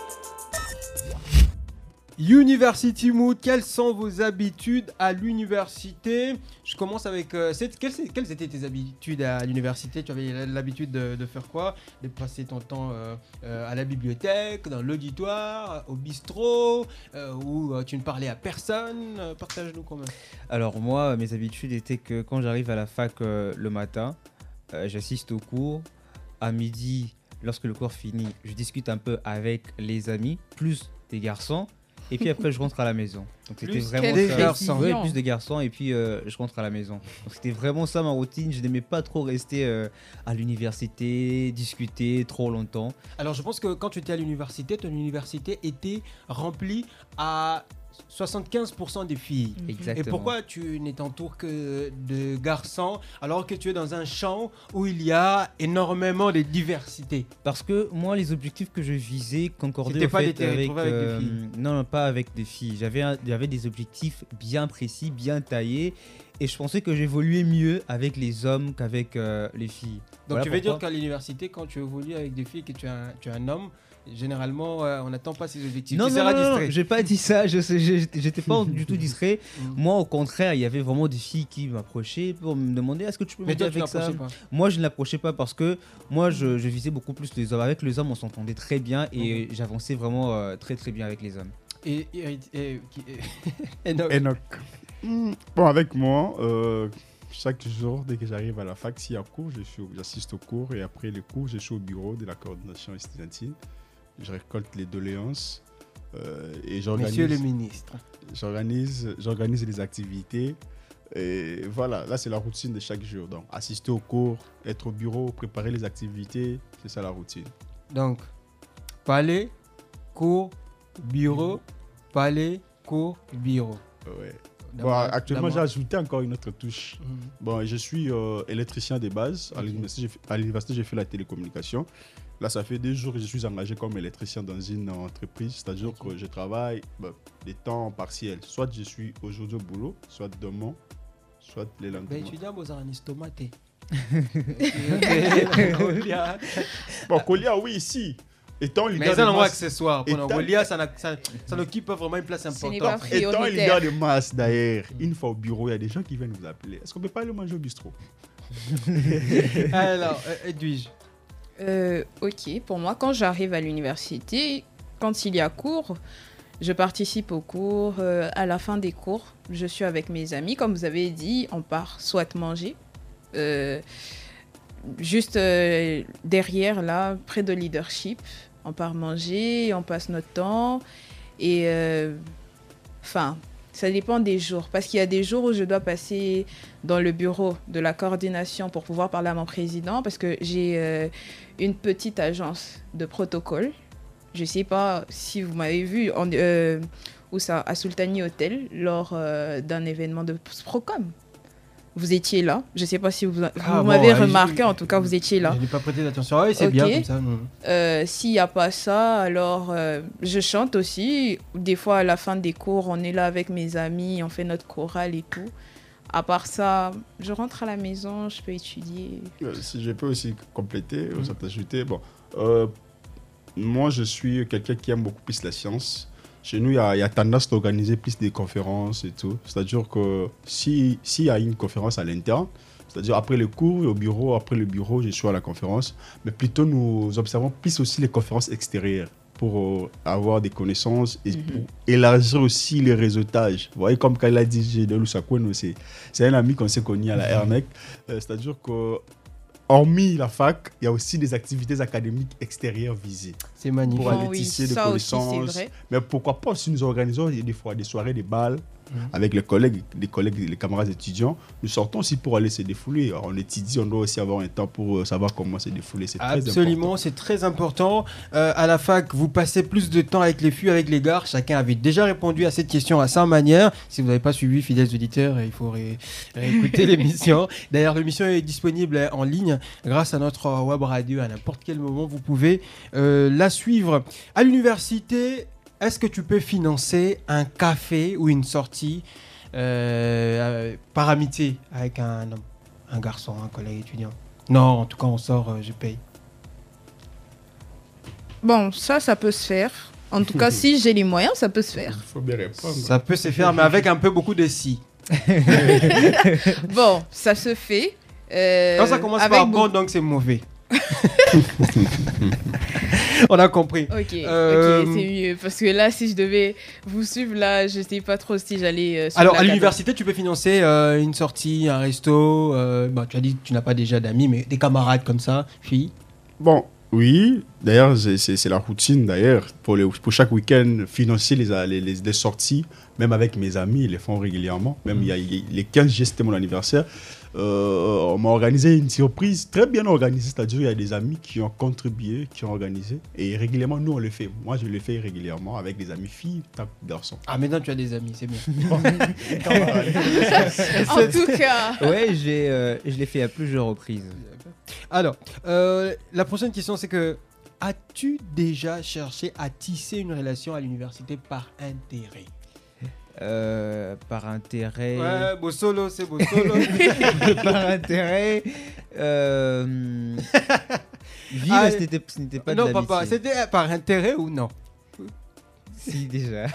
University Mood, quelles sont vos habitudes à l'université? je commence avec... Euh, c'est, quelles, quelles étaient tes habitudes à l'université? Tu avais l'habitude de, de faire quoi? De passer ton temps euh, euh, à la bibliothèque, dans l'auditoire, au bistrot, euh, où euh, tu ne parlais à personne? euh, Partage-nous quand même. Alors moi, mes habitudes étaient que quand j'arrive à la fac euh, le matin, euh, j'assiste au cours. À midi, lorsque le cours finit, je discute un peu avec les amis, plus des garçons. Et puis après, je rentre à la maison. Donc c'était Plus vraiment des ça. garçons. Ouais, plus des garçons. Et puis euh, je rentre à la maison. Donc c'était vraiment ça ma routine. Je n'aimais pas trop rester euh, à l'université, discuter trop longtemps. Alors je pense que quand tu étais à l'université, ton université était remplie à soixante-quinze pour cent des filles. Exactement. Et pourquoi tu n'es entouré que de garçons alors que tu es dans un champ où il y a énormément de diversité? Parce que moi, les objectifs que je visais concordaient C'était au pas fait d'être avec, retrouvé avec des euh, filles. non, non, pas avec des filles. J'avais, un- j'avais des objectifs bien précis, bien taillés, et je pensais que j'évoluais mieux avec les hommes qu'avec euh, les filles. Donc Voilà tu veux dire pourquoi. qu'à l'université, quand tu évolues avec des filles, que tu es un, tu es un homme, généralement euh, on n'attend pas ces objectifs. Non, tu non, seras non, non, distrait. j'ai pas dit ça. Je sais, j'ai- j'étais pas du tout distrait. Mm. Moi, au contraire, il y avait vraiment des filles qui m'approchaient pour me demander est-ce que tu peux Mais m'aider toi tu avec ça. n'approchais pas. Moi, je ne l'approchais pas parce que moi, je, je visais beaucoup plus les hommes. Avec les hommes, on s'entendait très bien et j'avançais vraiment euh, très très bien avec les hommes. Et, et, et- qui- et- Enoch. Enoch. Hmm, Bon, avec moi, euh, chaque jour, dès que j'arrive à la fac, s'il y a cours, je suis au- j'assiste au cours et après les cours, je suis au bureau de la coordination estudiantine. Je récolte les doléances euh, et j'organise, Monsieur le ministre. j'organise, j'organise les activités. Et voilà, là c'est la routine de chaque jour. Donc, assister au cours, être au bureau, préparer les activités, c'est ça la routine. Donc, palais, cours, bureau, palais, cours, bureau. Ouais. Dans Bon, ma- actuellement, dans j'ai ma- ajouté encore une autre touche. Mhm. Bon, je suis euh, électricien de base. À Ok. l'université, j'ai fait- à l'université, j'ai fait la télécommunication. Là, ça fait deux jours que je suis engagé comme électricien dans une entreprise. C'est-à-dire Ok. que je travaille ben, des temps partiels. Soit je suis aujourd'hui au boulot, soit demain, soit les Ben, lendemains. étudiant, vous avez un estomac. Bon, Colia, oui, ici. Étant Mais leader c'est de un masse, accessoire. Pour Étant- Golia, ça, n'a- ça, ça occupe vraiment une place Ce n'est importante. pas étant prioritaire. leader de masse, d'ailleurs, une fois au bureau, il y a des gens qui viennent vous appeler. Est-ce qu'on peut pas aller manger au bistrot? Alors, euh, Edwige. Euh, ok, pour moi, quand j'arrive à l'université, quand il y a cours, je participe aux cours. Euh, à la fin des cours, je suis avec mes amis. Comme vous avez dit, on part soit manger. euh, juste euh, derrière, là, près de leadership, on part manger, on passe notre temps. Et euh, enfin, ça dépend des jours. Parce qu'il y a des jours où je dois passer dans le bureau de la coordination pour pouvoir parler à mon président. Parce que j'ai euh, une petite agence de protocole. Je ne sais pas si vous m'avez vu en, euh, où ça, à Sultani Hotel lors euh, d'un événement de Sprocom. Vous étiez là. Je ne sais pas si vous, vous Ah bon, m'avez ouais, remarqué. je- En tout cas, vous étiez là. Je n'ai pas prêté d'attention. Ah oui, c'est Ok. bien comme ça. Mhm. Euh, S'il n'y a pas ça, alors euh, je chante aussi. Des fois, à la fin des cours, on est là avec mes amis, on fait notre chorale et tout. À part ça, je rentre à la maison, je peux étudier. Euh, Si je peux aussi compléter, Mhm. ou ça t'ajouter, bon, euh, moi je suis quelqu'un qui aime beaucoup plus la science. Chez nous, il y, a il y a tendance d'organiser plus des conférences et tout. C'est-à-dire que si- s'il y a une conférence à l'interne, c'est-à-dire après le cours, au bureau, après le bureau, je suis à la conférence, mais plutôt nous observons plus aussi les conférences extérieures pour euh, avoir des connaissances et Mhm. pour élargir aussi les réseautages. Vous voyez, comme quand il a dit G de Lusakoueno, c'est c'est un ami qu'on s'est connu à la R N E C. Euh, c'est-à-dire que hormis la fac, il y a aussi des activités académiques extérieures visées. C'est magnifique. Pour aller Oh oui, tisser des ça aussi, c'est connaissances. vrai. Mais pourquoi pas si nous organisons des fois des soirées, des balles Mhm. avec les collègues, les collègues, les camarades étudiants, nous sortons aussi pour aller se défouler. Alors, on étudie, on doit aussi avoir un temps pour euh, savoir comment se défouler. C'est très Absolument, important. c'est très important. Euh, à la fac, vous passez plus de temps avec les filles, avec les gars. Chacun avait déjà répondu à cette question à sa manière. Si vous n'avez pas suivi, fidèles auditeurs, il faut ré- réécouter l'émission. D'ailleurs, l'émission est disponible en ligne grâce à notre web radio. À n'importe quel moment, vous pouvez euh, la suivre. À l'université, est-ce que tu peux financer un café ou une sortie euh, euh, par amitié avec un homme, un garçon, un collègue étudiant? Non, en tout cas, on sort, euh, je paye. Bon, ça, ça peut se faire. En tout cas, si j'ai les moyens, ça peut se faire. Il faut bien répondre. Ça peut se faire, mais avec un peu beaucoup de si. Bon, ça se fait. Euh, Quand ça commence avec par bon, beaucoup- donc c'est mauvais. On a compris. Ok, Euh, ok, c'est mieux. Parce que là, si je devais vous suivre, là, je sais pas trop si j'allais. euh, sur Alors, la à cadence. l'université, tu peux financer euh, une sortie, un resto. euh, bah, tu as dit que tu n'as pas déjà d'amis, mais des camarades comme ça, filles. Bon, oui. D'ailleurs, c'est- c'est c'est la routine, d'ailleurs. Pour, les- pour chaque week-end, financer les, les, les, les sorties, même avec mes amis, ils les font régulièrement. Même il y a, il y a- les quinze juillet, c'était mon anniversaire. Euh, on m'a organisé une surprise très bien organisée. C'est-à-dire il y a des amis qui ont contribué, qui ont organisé. Et régulièrement, nous, on le fait. Moi, je le fais régulièrement avec des amis filles, tant que garçons. Ah, maintenant tu as des amis, c'est bien. En tout cas, Ouais, j'ai, euh, je l'ai fait à plusieurs reprises. Alors, euh, la prochaine question, c'est que as-tu déjà cherché à tisser une relation à l'université par intérêt? Euh, par intérêt. Ouais, beau solo, c'est beau solo. Par intérêt. Euh... Vie, Ah, mais ce n'était ce n'était pas non, de papa, l'amitié. c'était par intérêt ou non? Si, déjà.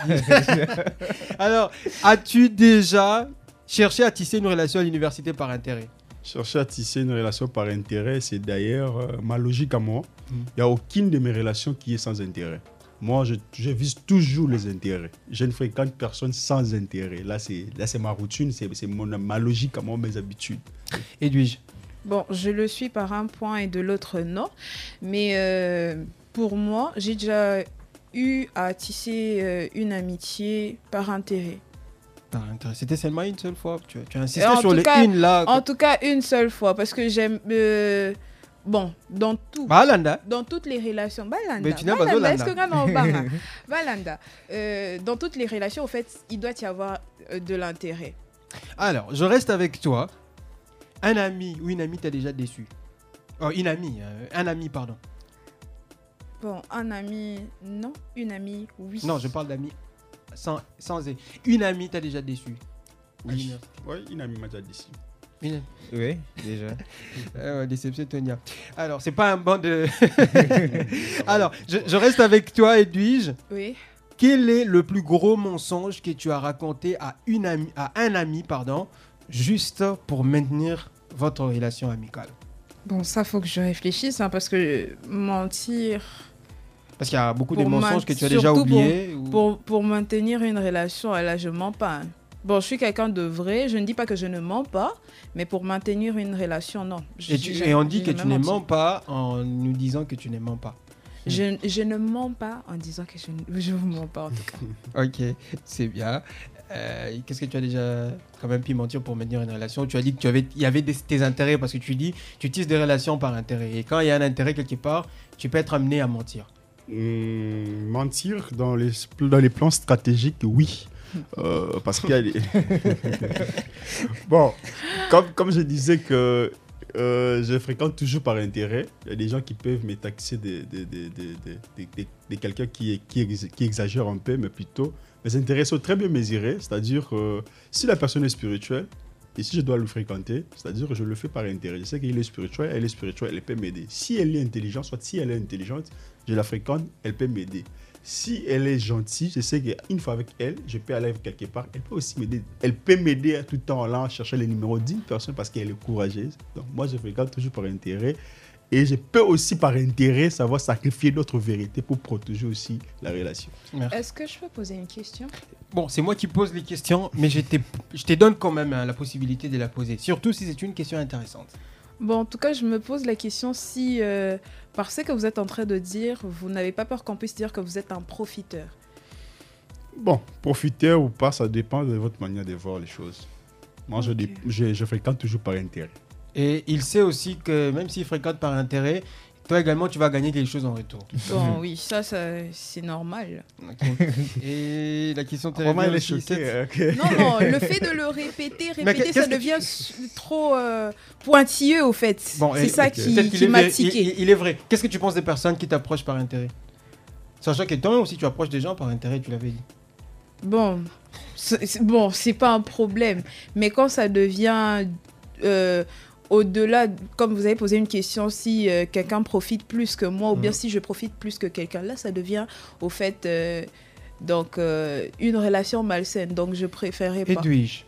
Alors, as-tu déjà cherché à tisser une relation à l'université par intérêt? Chercher à tisser une relation par intérêt, c'est d'ailleurs euh, ma logique à moi. Il Mm. n'y a aucune de mes relations qui est sans intérêt. Moi, je, je vise toujours les intérêts. Je ne fréquente personne sans intérêt. Là, c'est là, c'est ma routine, c'est c'est mon- ma logique à moi, mes habitudes. Edwige. bon, je le suis par un point et de l'autre, non. Mais euh, pour moi, j'ai déjà eu à tisser euh, une amitié par intérêt. Par intérêt. C'était seulement une seule fois. Tu, tu as insisté En sur tout les cas- une là. En tout cas, une seule fois, parce que j'aime. euh, bon, dans tout. Balanda. Dans toutes les relations, Balanda, Mais tu n'as pas Balanda, Zolanda. est-ce que quand on parle, Balanda, euh, dans toutes les relations, au fait, il doit y avoir euh, de l'intérêt. Alors, je reste avec toi. Un ami ou une amie t'a déjà déçu. Oh, une amie. euh, un ami, pardon. Bon, un ami, non. Une amie, oui. Non, je parle d'amis sans, sans et. Une amie t'a déjà déçu. Oui, ouais, une amie m'a déjà dit. Une Oui, déjà. Euh, déception, Tonia. Alors, c'est pas un banc de. Alors, je, je reste avec toi, Edwige. Oui. Quel est le plus gros mensonge que tu as raconté à, une amie, à un ami, pardon, juste pour maintenir votre relation amicale? Bon, ça, faut que je réfléchisse, hein, parce que mentir Parce qu'il y a beaucoup de Pour mensonges ma- que tu as déjà surtout oubliés. ou- pour, pour maintenir une relation, là, je mens pas. hein. Bon, je suis quelqu'un de vrai. Je ne dis pas que je ne mens pas, mais pour maintenir une relation, non. Je- Et, tu- je- et on je dit que ne tu ne mens mens pas en nous disant que tu ne mens pas. Je, je ne mens pas en disant que je ne je vous mens pas, en tout cas. Ok, c'est bien. Euh, Qu'est-ce que tu as déjà quand même pu mentir pour maintenir une relation? Tu as dit qu'il y avait des, tes intérêts parce que tu dis tu tisses des relations par intérêt. Et quand il y a un intérêt quelque part, tu peux être amené à mentir. Hum, mentir dans les, dans les plans stratégiques, oui. Euh, parce qu'il y a des... Bon, comme, comme je disais que euh, je fréquente toujours par intérêt, il y a des gens qui peuvent me taxer de, de, de, de, de, de- de quelqu'un qui, qui, ex- qui exagère un peu, mais plutôt mes intérêts sont très bien mesurés. C'est-à-dire que si la personne est spirituelle, et si je dois le fréquenter, c'est-à-dire que je le fais par intérêt. Je sais qu'il est spirituel, elle est spirituelle, elle peut m'aider. Si elle est intelligente, soit si elle est intelligente, je la fréquente, elle peut m'aider. Si elle est gentille, je sais qu'une fois avec elle, je peux aller quelque part. Elle peut aussi m'aider. Elle peut m'aider tout le temps en allant chercher les numéros d'une personne parce qu'elle est courageuse. Donc moi, je fréquente toujours par intérêt. Et je peux aussi par intérêt savoir sacrifier d'autres vérités pour protéger aussi la relation. Merci. Est-ce que je peux poser une question? Bon, c'est moi qui pose les questions, mais je, t'ai- je te donne quand même hein, la possibilité de la poser. Surtout si c'est une question intéressante. Bon, en tout cas, je me pose la question si, euh, par ce que vous êtes en train de dire, vous n'avez pas peur qu'on puisse dire que vous êtes un profiteur. Bon, profiteur ou pas, ça dépend de votre manière de voir les choses. Moi, je, Ok. dé- je, je fréquente toujours par intérêt. Et il sait aussi que même s'il fréquente par intérêt, toi également, tu vas gagner quelque chose en retour. Bon, oui, ça, ça c'est normal. Ok. Et la question te Vraiment, revient elle est aussi, c'est- choquée. ok. Non, non, le fait de le répéter, Mais répéter, qu'est-ce ça que- devient s- trop euh, pointilleux, au fait. Bon, c'est et- ça ok. qui, Peut-être qu'il qui est m'a vrai. tiqué. Il, il- il est vrai. Qu'est-ce que tu penses des personnes qui t'approchent par intérêt? Sachant que toi aussi, tu approches des gens par intérêt, tu l'avais dit. Bon, c'est c'est- bon, c'est pas un problème. Mais quand ça devient euh, au-delà, comme vous avez posé une question, si euh, quelqu'un profite plus que moi, ou bien Mhm. si je profite plus que quelqu'un, là, ça devient au fait euh, donc euh, une relation malsaine. Donc je préférais pas. Edwige,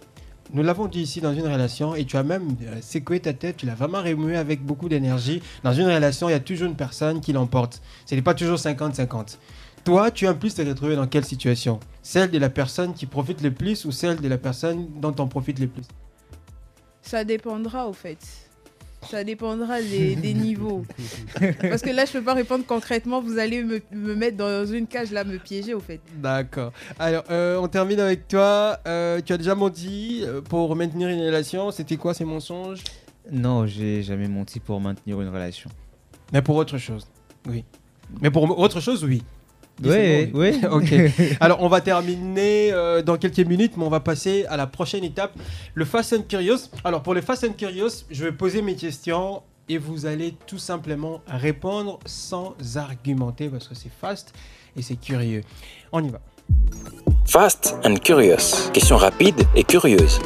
nous l'avons dit ici, dans une relation, et tu as même euh, secoué ta tête, tu l'as vraiment remué avec beaucoup d'énergie. Dans une relation, il y a toujours une personne qui l'emporte. Ce n'est pas toujours cinquante cinquante. Toi, tu aimes plus te retrouver dans quelle situation? Celle de la personne qui profite le plus ou celle de la personne dont on profite le plus? Ça dépendra, au fait. Ça dépendra des, des niveaux. Parce que là, je peux pas répondre concrètement. Vous allez me, me mettre dans une cage, là, me piéger, au fait. D'accord. Alors, euh, on termine avec toi. Euh, tu as déjà menti euh, pour maintenir une relation. C'était quoi ces mensonges? Non, j'ai jamais menti pour maintenir une relation. Mais pour autre chose, oui. Mais pour autre chose, oui. Oui, oui. Ok. Alors, on va terminer euh, dans quelques minutes, mais on va passer à la prochaine étape, le Fast and Curious. Alors, pour le Fast and Curious, je vais poser mes questions et vous allez tout simplement répondre sans argumenter parce que c'est fast et c'est curieux. On y va. Fast and Curious. Question rapide et curieuse.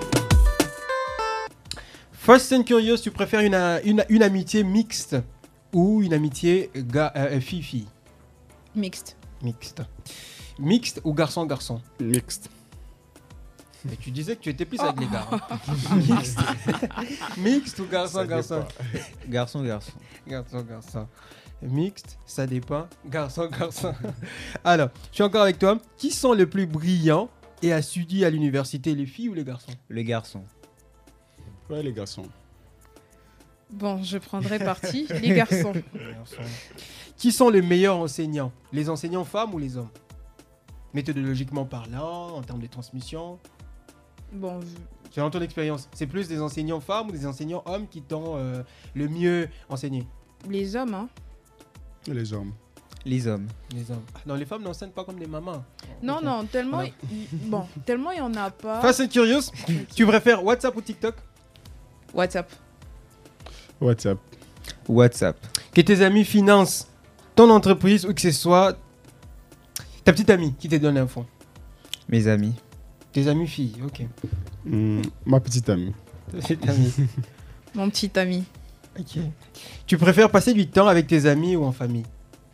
Fast and Curious, tu préfères une, une, une amitié mixte ou une amitié ga- euh, fille-fille? Mixte. Mixte. Mixte ou garçon-garçon? Mixte. Mais tu disais que tu étais plus avec les gars. Hein. Mixte. Mixte ou garçon-garçon? Garçon, garçon. Garçon-garçon. Mixte, ça dépend. Garçon-garçon. Alors, je suis encore avec toi. Qui sont les plus brillants et assidus à l'université, les filles ou les garçons? Les garçons. Ouais, les garçons. Bon, je prendrai parti. Les garçons. Qui sont les meilleurs enseignants? Les enseignants femmes ou les hommes? Méthodologiquement parlant, en termes de transmission. Bon, je- Selon ton expérience, c'est plus des enseignants femmes ou des enseignants hommes qui t'ont euh, le mieux enseigné? les hommes, hein. Et les hommes. Les hommes. Les hommes. Ah, non, les femmes n'enseignent pas comme des mamans. Non, Ok. non, tellement... Voilà. il- Bon, tellement il y en a pas. Fast and Curious, tu préfères WhatsApp ou TikTok? WhatsApp. WhatsApp. WhatsApp. Que tes amis financent ton entreprise ou que ce soit ta petite amie qui te donne l'info. Mes amis. Tes amis filles, ok. Hmm, ma petite amie. Ta petite amie. Mon petit ami. Ok. Tu préfères passer du temps avec tes amis ou en famille?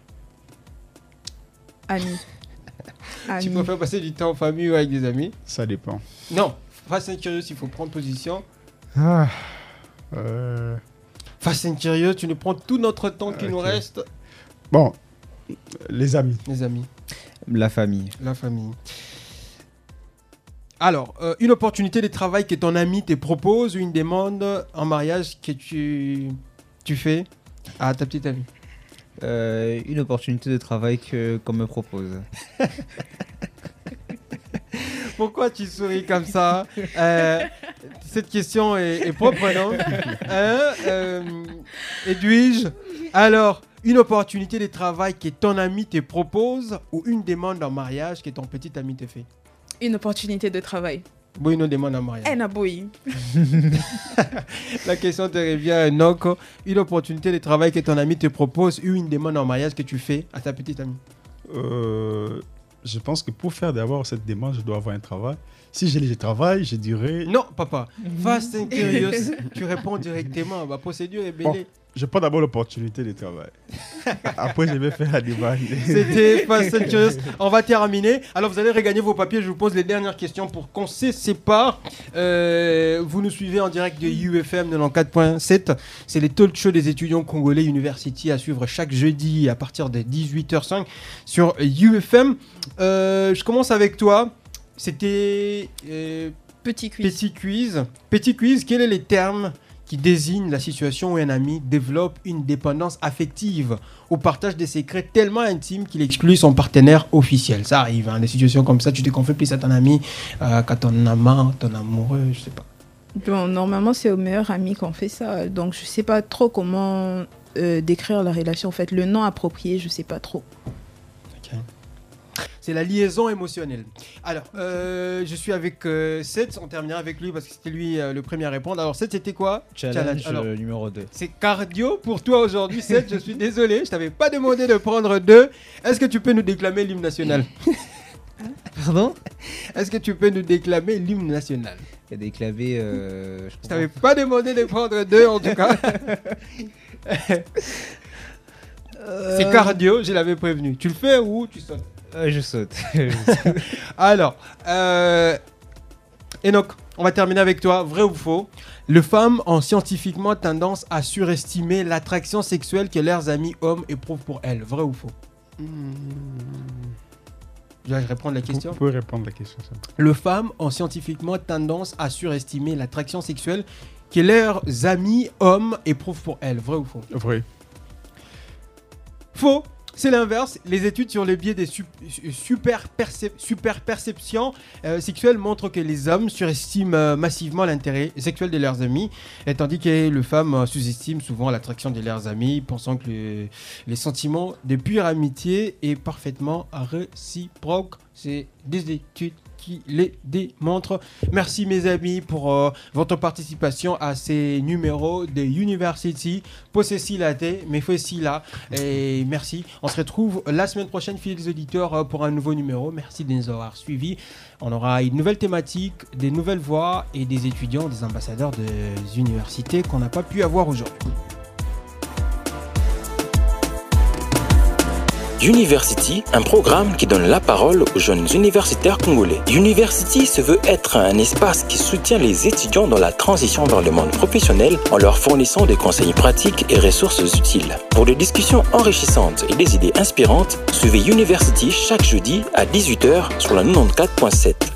Ami. Tu Ami. préfères passer du temps en famille ou avec des amis? Ça dépend. Non. Fast and Curious, il faut prendre position. Ah. Euh... Fast and Curious, tu nous prends tout notre temps qui Ok. nous reste. Bon, les amis. Les amis, La famille. la famille. Alors, euh, une opportunité de travail que ton ami te propose ou une demande en mariage que tu, tu fais à ta petite amie? Euh, une opportunité de travail que, qu'on me propose. Pourquoi tu souris comme ça? Euh, Cette question est, est propre, non? Hein, euh, Edwige, alors, une opportunité de travail que ton ami te propose ou une demande en mariage que ton petit ami te fait? Une opportunité de travail. Bon, une demande en mariage. Eh, Naboui. La question te revient, donc, une opportunité de travail que ton ami te propose ou une demande en mariage que tu fais à ta petite amie? Euh, je pense que pour faire d'abord cette demande, je dois avoir un travail. Si j'ai le travail, je dirais... Non, papa. Fast and Curious, tu réponds directement. Ma procédure est bêlée. Je prends d'abord l'opportunité de travail. Après, je vais faire la demande. C'était Fast and Curious. On va terminer. Alors, vous allez regagner vos papiers. Je vous pose les dernières questions pour qu'on se sépare. Euh, vous nous suivez en direct de U F M quatre-vingt-quatorze point sept. C'est les talk shows des étudiants congolais University à suivre chaque jeudi à partir de dix-huit heures cinq sur U F M. Euh, je commence avec toi. C'était euh, Petit quiz. petit quiz. Petit quiz, quels sont les termes qui désignent la situation où un ami développe une dépendance affective au partage des secrets tellement intimes qu'il exclut son partenaire officiel? Ça arrive, hein, des situations comme ça, tu te confies plus à ton ami euh, qu'à ton amant, ton amoureux, je sais pas. Bon, normalement, c'est au meilleur ami qu'on fait ça. Donc, je sais pas trop comment euh, décrire la relation. En fait, le nom approprié, je sais pas trop. C'est la liaison émotionnelle. Alors, euh, je suis avec euh, Seth, on terminera avec lui parce que c'était lui euh, le premier à répondre. Alors, Seth, c'était quoi? Challenge Alors, euh, numéro deux. c'est cardio pour toi aujourd'hui, Seth. Je suis désolé, je t'avais pas demandé de prendre deux. Est-ce que tu peux nous déclamer l'hymne national? Pardon? Est-ce que tu peux nous déclamer l'hymne national? Il y a des claviers. Euh, je Je t'avais pas demandé de prendre deux en tout cas. C'est cardio, je l'avais prévenu. Tu le fais ou tu sautes? Euh, je saute. Alors, euh, Enoch, on va terminer avec toi. Vrai ou faux? Les femmes ont scientifiquement tendance à surestimer l'attraction sexuelle que leurs amis hommes éprouvent pour elles. Vrai ou faux? mmh. Je vais répondre à la question. Vous pouvez répondre à la question. Ça. Les femmes ont scientifiquement tendance à surestimer l'attraction sexuelle que leurs amis hommes éprouvent pour elles. Vrai ou faux? Vrai. Faux. C'est l'inverse. Les études sur le biais des su- super, percep- super perceptions euh, sexuelles montrent que les hommes surestiment euh, massivement l'intérêt sexuel de leurs amis, et tandis que les femmes euh, sous-estiment souvent l'attraction de leurs amis, pensant que le, les sentiments de pure amitié est parfaitement réciproque. C'est des études qui les démontrent. Merci mes amis pour euh, votre participation à ces numéros de University. Posez-ci la thé, mais faites-ci là. Et merci. On se retrouve la semaine prochaine, fidèles auditeurs, pour un nouveau numéro. Merci de nous avoir suivis. On aura une nouvelle thématique, des nouvelles voix et des étudiants, des ambassadeurs des universités qu'on n'a pas pu avoir aujourd'hui. University, un programme qui donne la parole aux jeunes universitaires congolais. University se veut être un espace qui soutient les étudiants dans la transition vers le monde professionnel en leur fournissant des conseils pratiques et ressources utiles. Pour des discussions enrichissantes et des idées inspirantes, suivez University chaque jeudi à dix-huit heures sur la quatre-vingt-quatorze point sept.